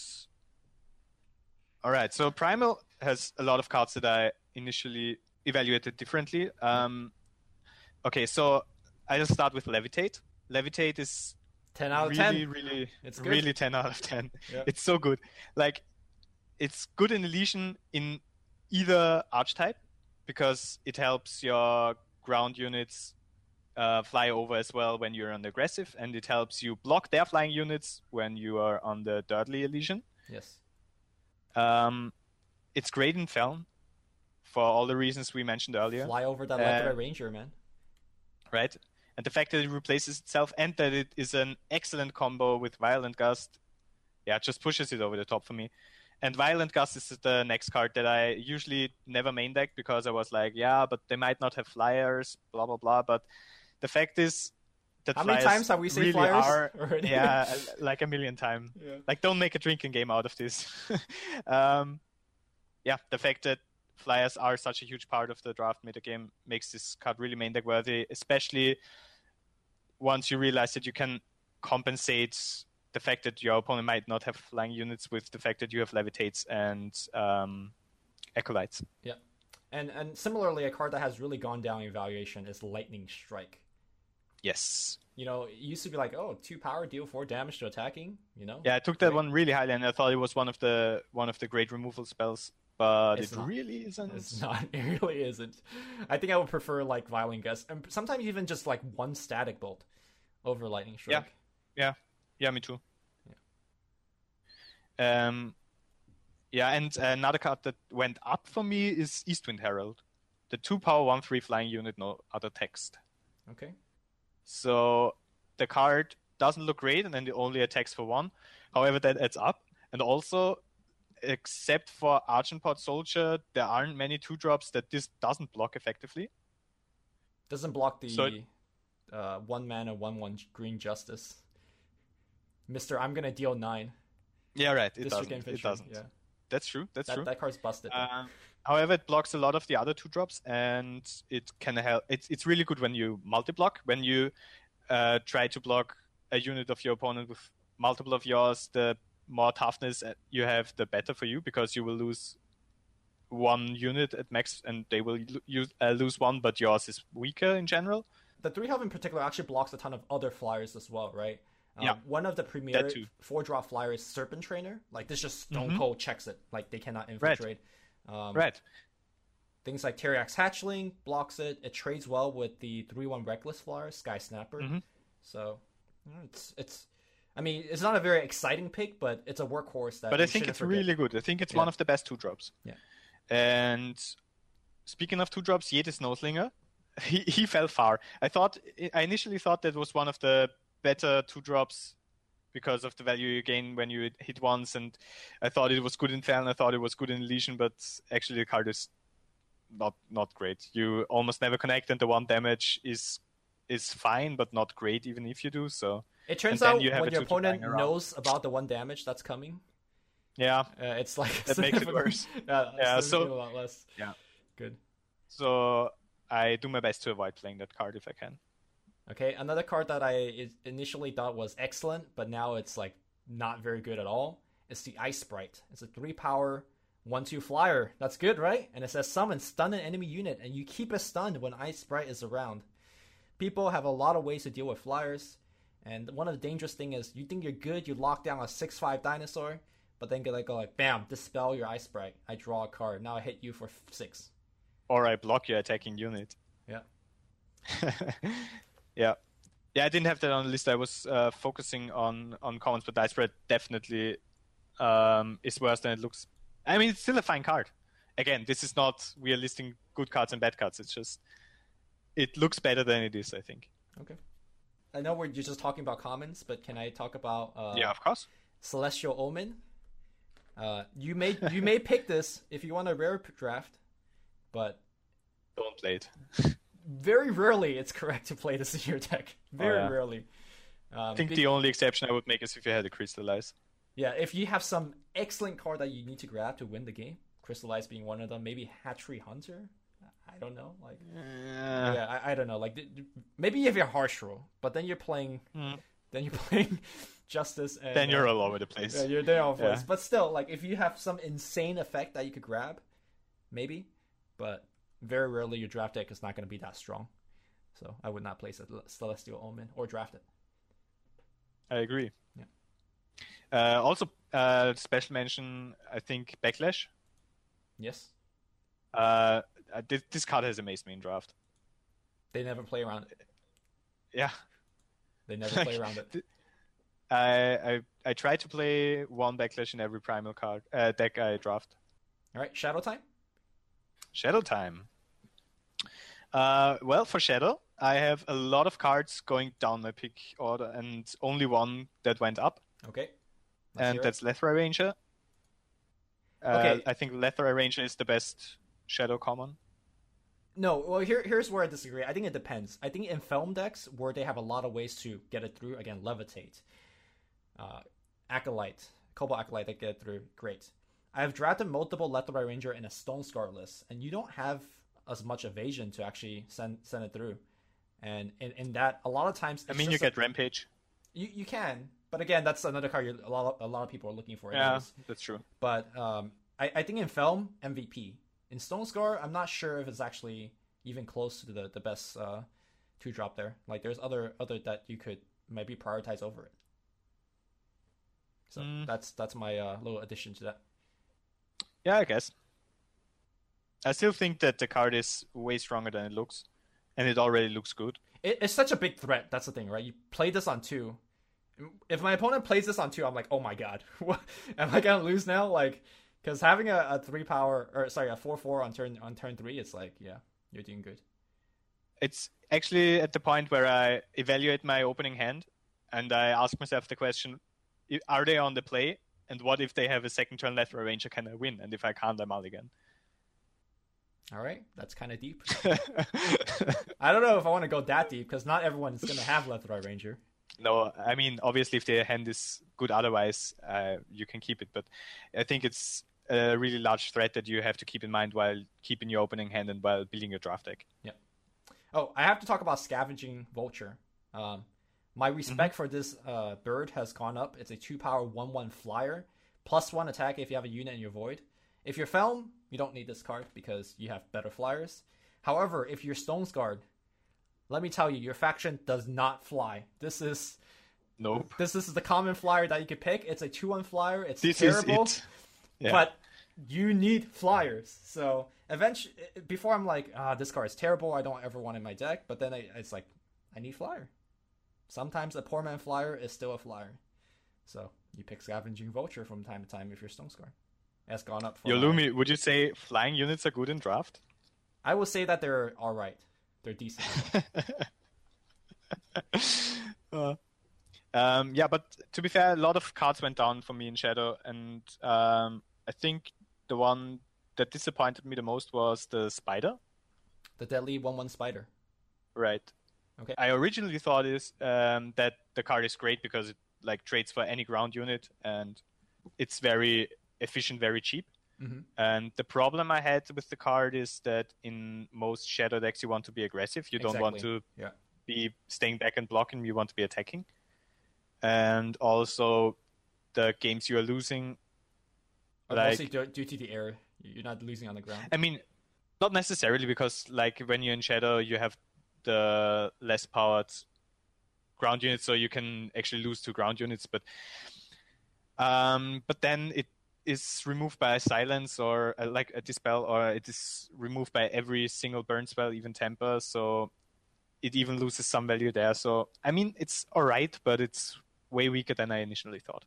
Speaker 2: all right, so Primal has a lot of cards that I initially evaluated differently. Um, okay, so I'll start with Levitate. Levitate is
Speaker 1: ten out of
Speaker 2: really,
Speaker 1: ten.
Speaker 2: really,
Speaker 1: It's good.
Speaker 2: really ten out of ten.
Speaker 1: Yeah.
Speaker 2: It's so good. Like, it's good in Elysian in either archetype because it helps your ground units uh, fly over as well when you're on the aggressive, and it helps you block their flying units when you are on the Dirtly Elysian.
Speaker 1: Yes.
Speaker 2: Um, it's great in Feln for all the reasons we mentioned earlier,
Speaker 1: Fly over that
Speaker 2: Uh,
Speaker 1: Leopard Ranger, man.
Speaker 2: right? And the fact that it replaces itself and that it is an excellent combo with Violent Gust, yeah, it just pushes it over the top for me. And Violent Gust is the next card that I usually never main deck because I was like, yeah, but they might not have flyers, blah, blah, blah. But the fact is that
Speaker 1: How many
Speaker 2: flyers
Speaker 1: times have we said
Speaker 2: really
Speaker 1: flyers
Speaker 2: are,
Speaker 1: already?
Speaker 2: yeah, like a million times.
Speaker 1: Yeah.
Speaker 2: Like, don't make a drinking game out of this. um, yeah, the fact that flyers are such a huge part of the draft metagame makes this card really main deck worthy, especially once you realize that you can compensate the fact that your opponent might not have flying units with the fact that you have Levitates and um, Acolytes.
Speaker 1: Yeah. And and similarly, a card that has really gone down in valuation is Lightning Strike.
Speaker 2: Yes.
Speaker 1: You know, it used to be like, oh, two power, deal four damage to attacking. You know.
Speaker 2: Yeah, I took that
Speaker 1: Great.
Speaker 2: one really highly, and I thought it was one of the one of the great removal spells, but
Speaker 1: It's
Speaker 2: it
Speaker 1: not.
Speaker 2: really isn't.
Speaker 1: It's not. It really isn't. I think I would prefer like Violent Gust, and sometimes even just like one Static Bolt over Lightning Strike.
Speaker 2: Yeah, yeah, me too. Yeah. Um, yeah, and another card that went up for me is Eastwind Herald, the two power one three flying unit, no other text.
Speaker 1: Okay.
Speaker 2: So the card doesn't look great, and then it only attacks for one. However, that adds up, and also, except for Argentpod Soldier, there aren't many two drops that this doesn't block effectively.
Speaker 1: Doesn't block the
Speaker 2: So it-
Speaker 1: uh, one mana, one one green Justice. Mister, I'm gonna deal nine.
Speaker 2: Yeah, right. It
Speaker 1: District
Speaker 2: doesn't.
Speaker 1: Infantry.
Speaker 2: It doesn't.
Speaker 1: Yeah.
Speaker 2: That's true. That's
Speaker 1: That
Speaker 2: true.
Speaker 1: that card's busted.
Speaker 2: Um, however, it blocks a lot of the other two drops, and it can help. It's it's really good when you multi-block. When you uh, try to block a unit of your opponent with multiple of yours, the more toughness you have, the better for you, because you will lose one unit at max, and they will lo- use, uh, lose one, but yours is weaker in general.
Speaker 1: The three health in particular actually blocks a ton of other flyers as well, right? Um,
Speaker 2: Yeah.
Speaker 1: One of the premier
Speaker 2: That too.
Speaker 1: four drop flyers, Serpent Trainer. Like this, just Stone
Speaker 2: Mhm.
Speaker 1: Cold checks it. Like they cannot infiltrate. Um,
Speaker 2: Right.
Speaker 1: Things like Teriax Hatchling blocks it. It trades well with the three one Reckless flyer, Sky Snapper.
Speaker 2: Mhm.
Speaker 1: So you know, it's it's. I mean, it's not a very exciting pick, but it's a workhorse that.
Speaker 2: But
Speaker 1: you
Speaker 2: I think
Speaker 1: shouldn't
Speaker 2: it's
Speaker 1: forget.
Speaker 2: really good. I think it's
Speaker 1: Yeah.
Speaker 2: one of the best two drops.
Speaker 1: Yeah.
Speaker 2: And speaking of two drops, Yeti Snowslinger, he he fell far. I thought I initially thought that was one of the better two drops because of the value you gain when you hit once, and I thought it was good in Fel, and I thought it was good in Legion, but actually the card is not not great. You almost never connect, and the one damage is is fine, but not great even if you do. So
Speaker 1: It turns
Speaker 2: and then
Speaker 1: out
Speaker 2: you have
Speaker 1: when
Speaker 2: a
Speaker 1: your
Speaker 2: two to bang
Speaker 1: opponent
Speaker 2: around.
Speaker 1: knows about the one damage that's coming,
Speaker 2: yeah.
Speaker 1: uh, it's like
Speaker 2: That makes it worse.
Speaker 1: yeah,
Speaker 2: Yeah,
Speaker 1: it's
Speaker 2: so-
Speaker 1: a lot less.
Speaker 2: Yeah.
Speaker 1: Good.
Speaker 2: So I do my best to avoid playing that card if I can.
Speaker 1: Okay, another card that I i- initially thought was excellent, but now it's like not very good at all. It's the Ice Sprite. It's a three power, one two flyer. That's good, right? And it says summon, stun an enemy unit, and you keep it stunned when Ice Sprite is around. People have a lot of ways to deal with flyers, and one of the dangerous thing is you think you're good, you lock down a six five dinosaur, but then go like, go like, bam, dispel your Ice Sprite. I draw a card. Now I hit you for f- six.
Speaker 2: Or I block your attacking unit.
Speaker 1: Yeah.
Speaker 2: yeah. Yeah, I didn't have that on the list. I was uh, focusing on, on commons, but Ice Sprite definitely um, is worse than it looks. I mean, it's still a fine card. Again, this is not, we are listing good cards and bad cards. It's just, it looks better than it is, I think.
Speaker 1: Okay. I know we're you're just talking about commons, but can I talk about uh,
Speaker 2: yeah, of course.
Speaker 1: Celestial Omen? Uh, you may you may pick this if you want a rare draft, but
Speaker 2: don't play it.
Speaker 1: Very rarely it's correct to play this in your deck. Very oh, yeah. rarely. Um,
Speaker 2: I think the only exception I would make is if you had a Crystallize.
Speaker 1: Yeah, if you have some excellent card that you need to grab to win the game, Crystallize being one of them, maybe Hatchery Hunter. I don't know, like uh, yeah, I, I don't know, like maybe if you're Harsh Rule, but then you're playing, mm. then you're playing Justice, and
Speaker 2: then you're
Speaker 1: uh,
Speaker 2: all over the place.
Speaker 1: Yeah, you're there all over the place. But still, like if you have some insane effect that you could grab, maybe, but very rarely your draft deck is not going to be that strong, so I would not place a Celestial Omen or draft it.
Speaker 2: I agree.
Speaker 1: Yeah.
Speaker 2: Uh, also, uh, special mention, I think Backlash.
Speaker 1: Yes.
Speaker 2: Uh, this, this card has amazed me in draft.
Speaker 1: They never play around it.
Speaker 2: Yeah.
Speaker 1: They never play around it.
Speaker 2: I, I I try to play one Backlash in every Primal card uh, deck I draft.
Speaker 1: All right, Shadow time?
Speaker 2: Shadow time. Uh, well, for Shadow, I have a lot of cards going down my pick order and only one that went up.
Speaker 1: Okay.
Speaker 2: Let's and that's Lethra Ranger. Uh,
Speaker 1: okay.
Speaker 2: I think Lethra Ranger is the best Shadow common.
Speaker 1: No, well, here here's where I disagree. I think it depends. I think in Felm decks, where they have a lot of ways to get it through, again, Levitate, uh, Acolyte, Cobalt Acolyte, they get it through, great. I've drafted multiple Lethra Ranger in a Stone Scar list, and you don't have as much evasion to actually send send it through. And in, in that, a lot of times...
Speaker 2: I mean, you get a, Rampage.
Speaker 1: You you can, but again, that's another card you're, a, lot of, a lot of people are looking for.
Speaker 2: Yeah,
Speaker 1: anyways.
Speaker 2: That's true.
Speaker 1: But um, I, I think in Felm, M V P. In Stone Scar, I'm not sure if it's actually even close to the, the best uh, two-drop there. Like, there's other other that you could maybe prioritize over it. So mm. that's that's my uh, little addition to that.
Speaker 2: Yeah, I guess. I still think that the card is way stronger than it looks, and it already looks good.
Speaker 1: It, it's such a big threat. That's the thing, right? You play this on two. If my opponent plays this on two, I'm like, oh my god, what? Am I gonna lose now? Like, because having a, a three power, or sorry, a four four on turn on turn three, it's like, yeah, you're doing good.
Speaker 2: It's actually at the point where I evaluate my opening hand, and I ask myself the question: are they on the play? And what if they have a second turn Lethra Ranger? Can I win? And if I can't, I mulligan.
Speaker 1: All right, that's kind of deep. I don't know if I want to go that deep, because not everyone is going to have Lethra Ranger.
Speaker 2: No, I mean, obviously, if their hand is good otherwise, uh, you can keep it. But I think it's a really large threat that you have to keep in mind while keeping your opening hand and while building your draft deck.
Speaker 1: Yeah. Oh, I have to talk about Scavenging Vulture. Um, my respect mm-hmm. for this uh, bird has gone up. It's a two-power one one flyer, plus one attack if you have a unit in your void. If you're Felm, you don't need this card because you have better flyers. However, if you're Stone Scarred, let me tell you, your faction does not fly. This is
Speaker 2: nope.
Speaker 1: This, this is the common flyer that you could pick. It's a two one flyer. It's
Speaker 2: this
Speaker 1: terrible,
Speaker 2: is it. Yeah.
Speaker 1: But you need flyers. So eventually, before I'm like, ah, this card is terrible. I don't ever want it in my deck. But then I, it's like, I need flyer. Sometimes a poor man flyer is still a flyer. So you pick Scavenging Vulture from time to time if you're Stone Scar. Has gone up. For
Speaker 2: Yollumi, would you say flying units are good in draft?
Speaker 1: I will say that they're all right. They're decent.
Speaker 2: uh, um, yeah, but to be fair, a lot of cards went down for me in Shadow, and um, I think the one that disappointed me the most was the Spider.
Speaker 1: The deadly one one Spider.
Speaker 2: Right.
Speaker 1: Okay.
Speaker 2: I originally thought is um, that the card is great because it like trades for any ground unit, and it's very efficient, very cheap.
Speaker 1: Mm-hmm.
Speaker 2: And the problem I had with the card is that in most Shadow decks you want to be aggressive. You don't
Speaker 1: exactly.
Speaker 2: want to
Speaker 1: yeah.
Speaker 2: be staying back and blocking. You want to be attacking. And also the games you are losing,
Speaker 1: oh,
Speaker 2: like
Speaker 1: mostly due to the air, you're not losing on the ground.
Speaker 2: I mean, not necessarily, because like when you're in Shadow, you have the less powered ground units, so you can actually lose to ground units. But Um, but then it is removed by a silence or uh, like a dispel, or it is removed by every single burn spell, even temper. So it even loses some value there. So I mean, it's all right, but it's way weaker than I initially thought.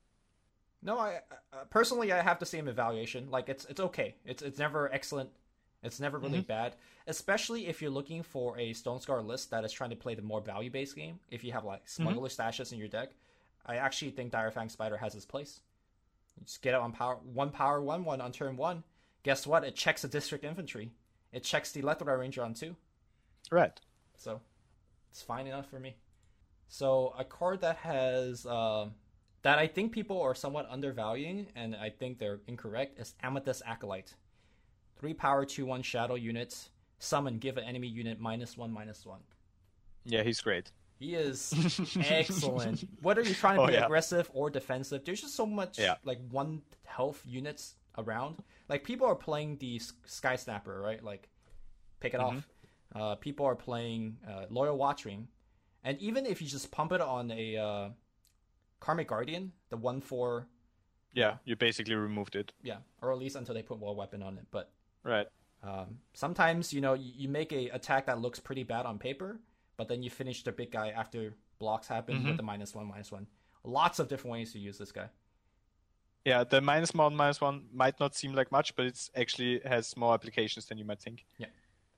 Speaker 1: No, I uh, personally I have the same evaluation. Like it's it's okay. It's it's never excellent. It's never really
Speaker 2: Mm-hmm.
Speaker 1: bad, especially if you're looking for a Stone Scar list that is trying to play the more value-based game. If you have like
Speaker 2: Mm-hmm.
Speaker 1: Smuggler stashes in your deck, I actually think Direfang Spider has its place. You just get it on power one power one one on turn one. Guess what? It checks the District Infantry. It checks the Lethra Ranger on two.
Speaker 2: Right.
Speaker 1: So it's fine enough for me. So a card that has uh, that I think people are somewhat undervaluing, and I think they're incorrect, is Amethyst Acolyte. Three power, two one shadow units. Summon, give an enemy unit minus one, minus one.
Speaker 2: Yeah, he's great.
Speaker 1: He is excellent. Whether you're trying to
Speaker 2: Oh,
Speaker 1: be
Speaker 2: yeah.
Speaker 1: aggressive or defensive, there's just so much
Speaker 2: Yeah.
Speaker 1: like one health units around. Like people are playing the S- Sky Snapper, right? Like pick it
Speaker 2: Mm-hmm.
Speaker 1: off. Uh, people are playing uh, Loyal Watching, and even if you just pump it on a uh, Karmic Guardian, the one four,
Speaker 2: Yeah, you basically removed it.
Speaker 1: yeah, or at least until they put War Weapon on it. But
Speaker 2: Right.
Speaker 1: um, sometimes you know you, you make a attack that looks pretty bad on paper, but then you finish the big guy after blocks happen
Speaker 2: Mm-hmm.
Speaker 1: with the minus one, minus one. Lots of different ways to use this guy.
Speaker 2: Yeah, the minus one, minus one might not seem like much, but it's actually has more applications than you might think.
Speaker 1: Yeah.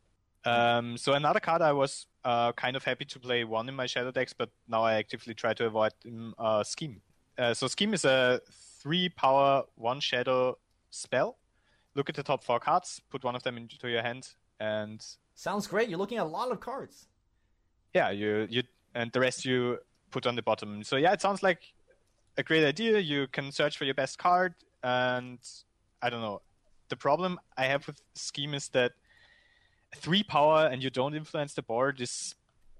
Speaker 2: Um, so another card I was uh, kind of happy to play one in my shadow decks, but now I actively try to avoid um, uh, Scheme. Uh, so Scheme is a three power, one shadow spell. Look at the top four cards, put one of them into your hand, and
Speaker 1: Sounds great. You're looking at a lot of cards.
Speaker 2: yeah, you you and the rest you put on the bottom. So yeah, it sounds like a great idea. You can search for your best card, and I don't know. The problem I have with Scheme is that three power and you don't influence the board is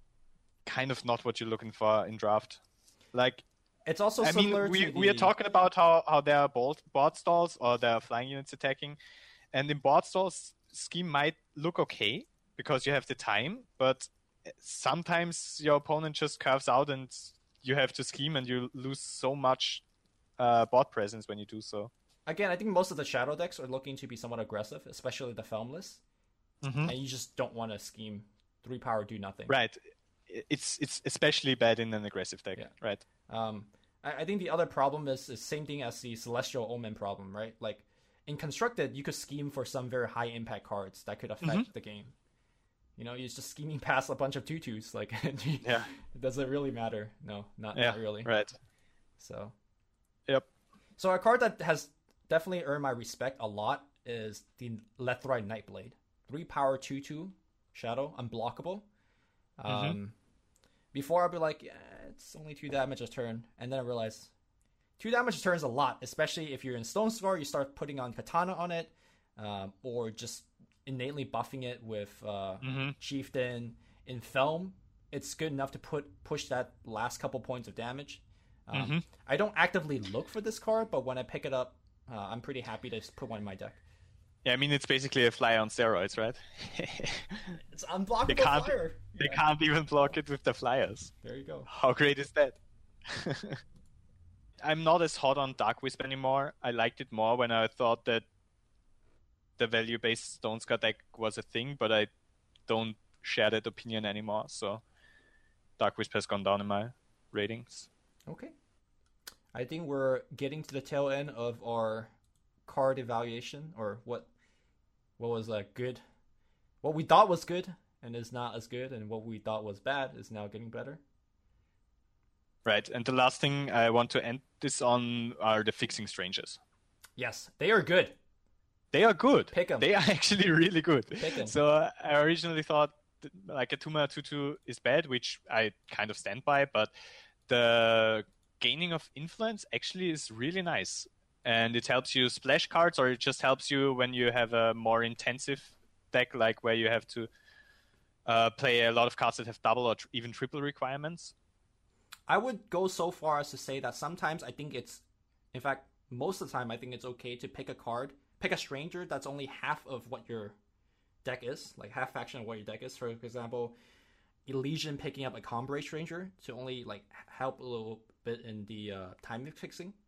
Speaker 2: kind of not what you're looking for in draft. Like,
Speaker 1: It's also
Speaker 2: I mean,
Speaker 1: similar
Speaker 2: we
Speaker 1: to the...
Speaker 2: we are talking about how how there are board, board stalls or there are flying units attacking, and in board stalls, Scheme might look okay because you have the time, but sometimes your opponent just curves out and you have to Scheme and you lose so much uh, board presence when you do so.
Speaker 1: Again, I think most of the shadow decks are looking to be somewhat aggressive, especially the Felmless.
Speaker 2: Mm-hmm.
Speaker 1: And you just don't want to scheme three power do nothing.
Speaker 2: Right. It's it's especially bad in an aggressive deck.
Speaker 1: Yeah.
Speaker 2: Right.
Speaker 1: Um, I, I think the other problem is the same thing as the Celestial Omen problem, right? Like in Constructed, you could scheme for some very high impact cards that could affect
Speaker 2: Mm-hmm.
Speaker 1: the game. You know, you're just scheming past a bunch of tutus. Like,
Speaker 2: Yeah.
Speaker 1: does it really matter? No, not
Speaker 2: Yeah.
Speaker 1: not really.
Speaker 2: Right.
Speaker 1: So,
Speaker 2: Yep.
Speaker 1: so a card that has definitely earned my respect a lot is the Lethrite Nightblade. Three power, two two, shadow, unblockable. Um,
Speaker 2: Mm-hmm.
Speaker 1: Before I'd be like, yeah, it's only two damage a turn, and then I realized two damage a turn is a lot, especially if you're in Stone Scar. You start putting on Katana on it, um, or just innately buffing it with uh,
Speaker 2: Mm-hmm.
Speaker 1: Chieftain in Felm. It's good enough to put push that last couple points of damage. Um,
Speaker 2: Mm-hmm.
Speaker 1: I don't actively look for this card, but when I pick it up, uh, I'm pretty happy to put one in my deck.
Speaker 2: Yeah, I mean it's basically a fly on steroids, right?
Speaker 1: It's unblockable
Speaker 2: They can't.
Speaker 1: fire.
Speaker 2: They
Speaker 1: Yeah,
Speaker 2: can't even block it with the flyers.
Speaker 1: there you go.
Speaker 2: How great is that? I'm not as hot on Dark Wisp anymore. I liked it more when I thought that the value-based Stone Scar deck was a thing, but I don't share that opinion anymore. So Dark Wisp has gone down in my ratings.
Speaker 1: Okay. I think we're getting to the tail end of our card evaluation, or what what was uh, good, what we thought was good and is not as good, and what we thought was bad is now getting better.
Speaker 2: Right, and the last thing I want to end this on are the Fixing Strangers.
Speaker 1: Yes, they are good.
Speaker 2: They are good.
Speaker 1: Pick 'em.
Speaker 2: They are actually really good.
Speaker 1: Pick 'em.
Speaker 2: So uh, I originally thought that, like a two mana two two is bad, which I kind of stand by, but the gaining of influence actually is really nice. And it helps you splash cards, or it just helps you when you have a more intensive deck, like where you have to uh, play a lot of cards that have double or tr- even triple requirements.
Speaker 1: I would go so far as to say that sometimes I think it's, in fact, most of the time I think it's okay to pick a card, pick a stranger that's only half of what your deck is, like half faction of what your deck is. For example, Elysian picking up a Combrei stranger to only like help a little bit in the uh, time fixing,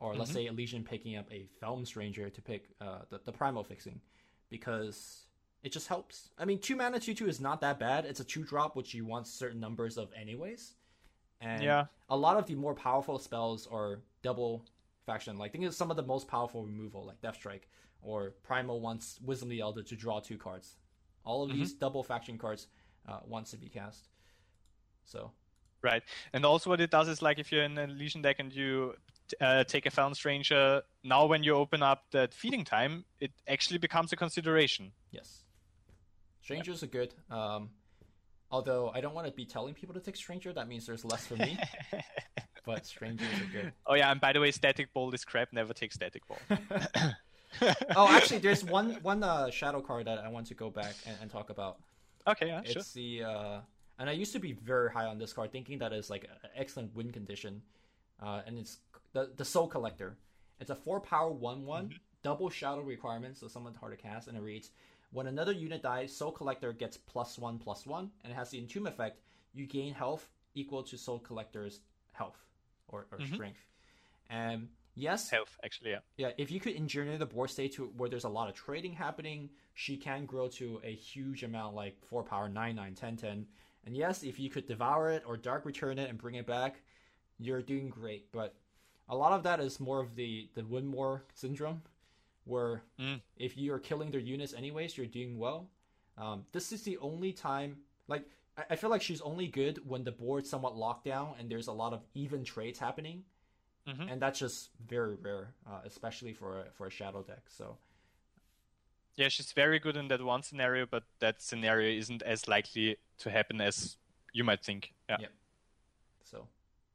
Speaker 1: or let's
Speaker 2: Mhm.
Speaker 1: say Elysian picking up a Felms Ranger to pick uh, the, the Primal fixing, because it just helps. I mean, two mana, two two is not that bad. It's a two drop, which you want certain numbers of anyways. And
Speaker 2: Yeah.
Speaker 1: a lot of the more powerful spells are double faction. Like, think of some of the most powerful removal, like Death Strike, or Primal wants Wisdom the Elder to draw two cards. All of
Speaker 2: Mhm.
Speaker 1: these double faction cards uh, wants to be cast. So,
Speaker 2: Right. And also what it does is, like, if you're in a Legion deck and you uh, take a Felms Ranger, now when you open up that feeding time, it actually becomes a consideration.
Speaker 1: yes. Strangers are good. Um, although I don't want to be telling people to take Stranger. That means there's less for me. But Strangers are good.
Speaker 2: Oh yeah, and by the way, Static Ball is crap. Never take Static Ball.
Speaker 1: Oh, actually, there's one one uh, shadow card that I want to go back and, and talk about.
Speaker 2: Okay, yeah, sure.
Speaker 1: It's the uh, and I used to be very high on this card, thinking that it's like an excellent win condition. Uh, and it's the the Soul Collector. It's a four power one one
Speaker 2: Mhm.
Speaker 1: double shadow requirement, so someone's hard to cast, and it reads: when another unit dies, Soul Collector gets plus one plus one, and it has the Entomb effect. You gain health equal to Soul Collector's health or, or
Speaker 2: Mhm.
Speaker 1: strength. And yes,
Speaker 2: Health, actually, yeah.
Speaker 1: yeah, if you could engineer the board state to where there's a lot of trading happening, she can grow to a huge amount, like four power nine nine ten ten. And yes, if you could devour it or dark return it and bring it back, you're doing great. But a lot of that is more of the the Winmore syndrome, where
Speaker 2: Mm.
Speaker 1: if you are killing their units anyways, you're doing well. Um, this is the only time, like, I, I feel like she's only good when the board's somewhat locked down and there's a lot of even trades happening.
Speaker 2: Mhm.
Speaker 1: And that's just very rare, uh, especially for a, for a shadow deck. So
Speaker 2: Yeah, she's very good in that one scenario, but that scenario isn't as likely to happen as you might think. Yeah.
Speaker 1: Yeah. so.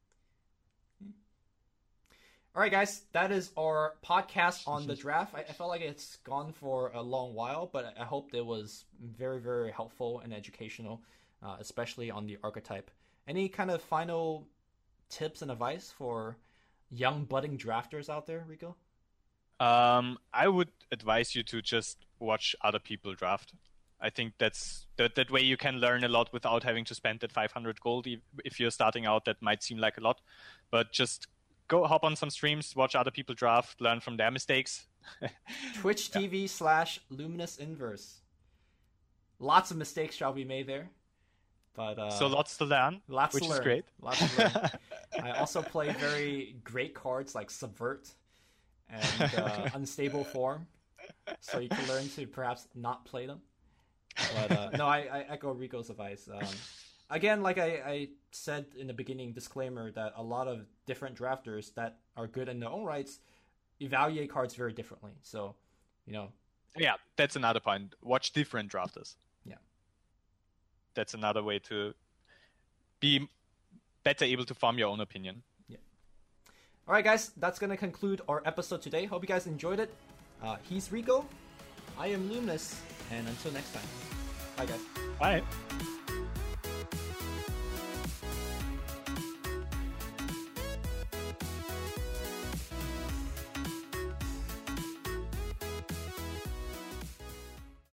Speaker 1: All right, guys, that is our podcast on the draft. I, I felt like it's gone for a long while, but I hope it was very, very helpful and educational, uh, especially on the archetype. Any kind of final tips and advice for young budding drafters out there, Rico?
Speaker 2: Um, I would advise you to just watch other people draft. I think that's that, that way you can learn a lot without having to spend that five hundred gold. If you're starting out, that might seem like a lot, but just go hop on some streams, watch other people draft, learn from their mistakes.
Speaker 1: Twitch T V slash Luminous Inverse. Lots of mistakes shall be made there. But uh,
Speaker 2: so lots to learn,
Speaker 1: lots
Speaker 2: which
Speaker 1: to
Speaker 2: is
Speaker 1: learn.
Speaker 2: great.
Speaker 1: Lots to learn. I also play very great cards like Subvert and uh, Unstable Form, so you can learn to perhaps not play them. But uh, no, I, I echo Rico's advice. Um, again, like I, I said in the beginning, disclaimer that a lot of different drafters that are good in their own rights evaluate cards very differently. So, you know.
Speaker 2: Yeah, that's another point. Watch different drafters.
Speaker 1: Yeah.
Speaker 2: That's another way to be better able to form your own opinion.
Speaker 1: Yeah. All right, guys, that's going to conclude our episode today. Hope you guys enjoyed it. Uh, he's Rico. I am Luminous. And until next time. Bye, guys.
Speaker 2: Bye.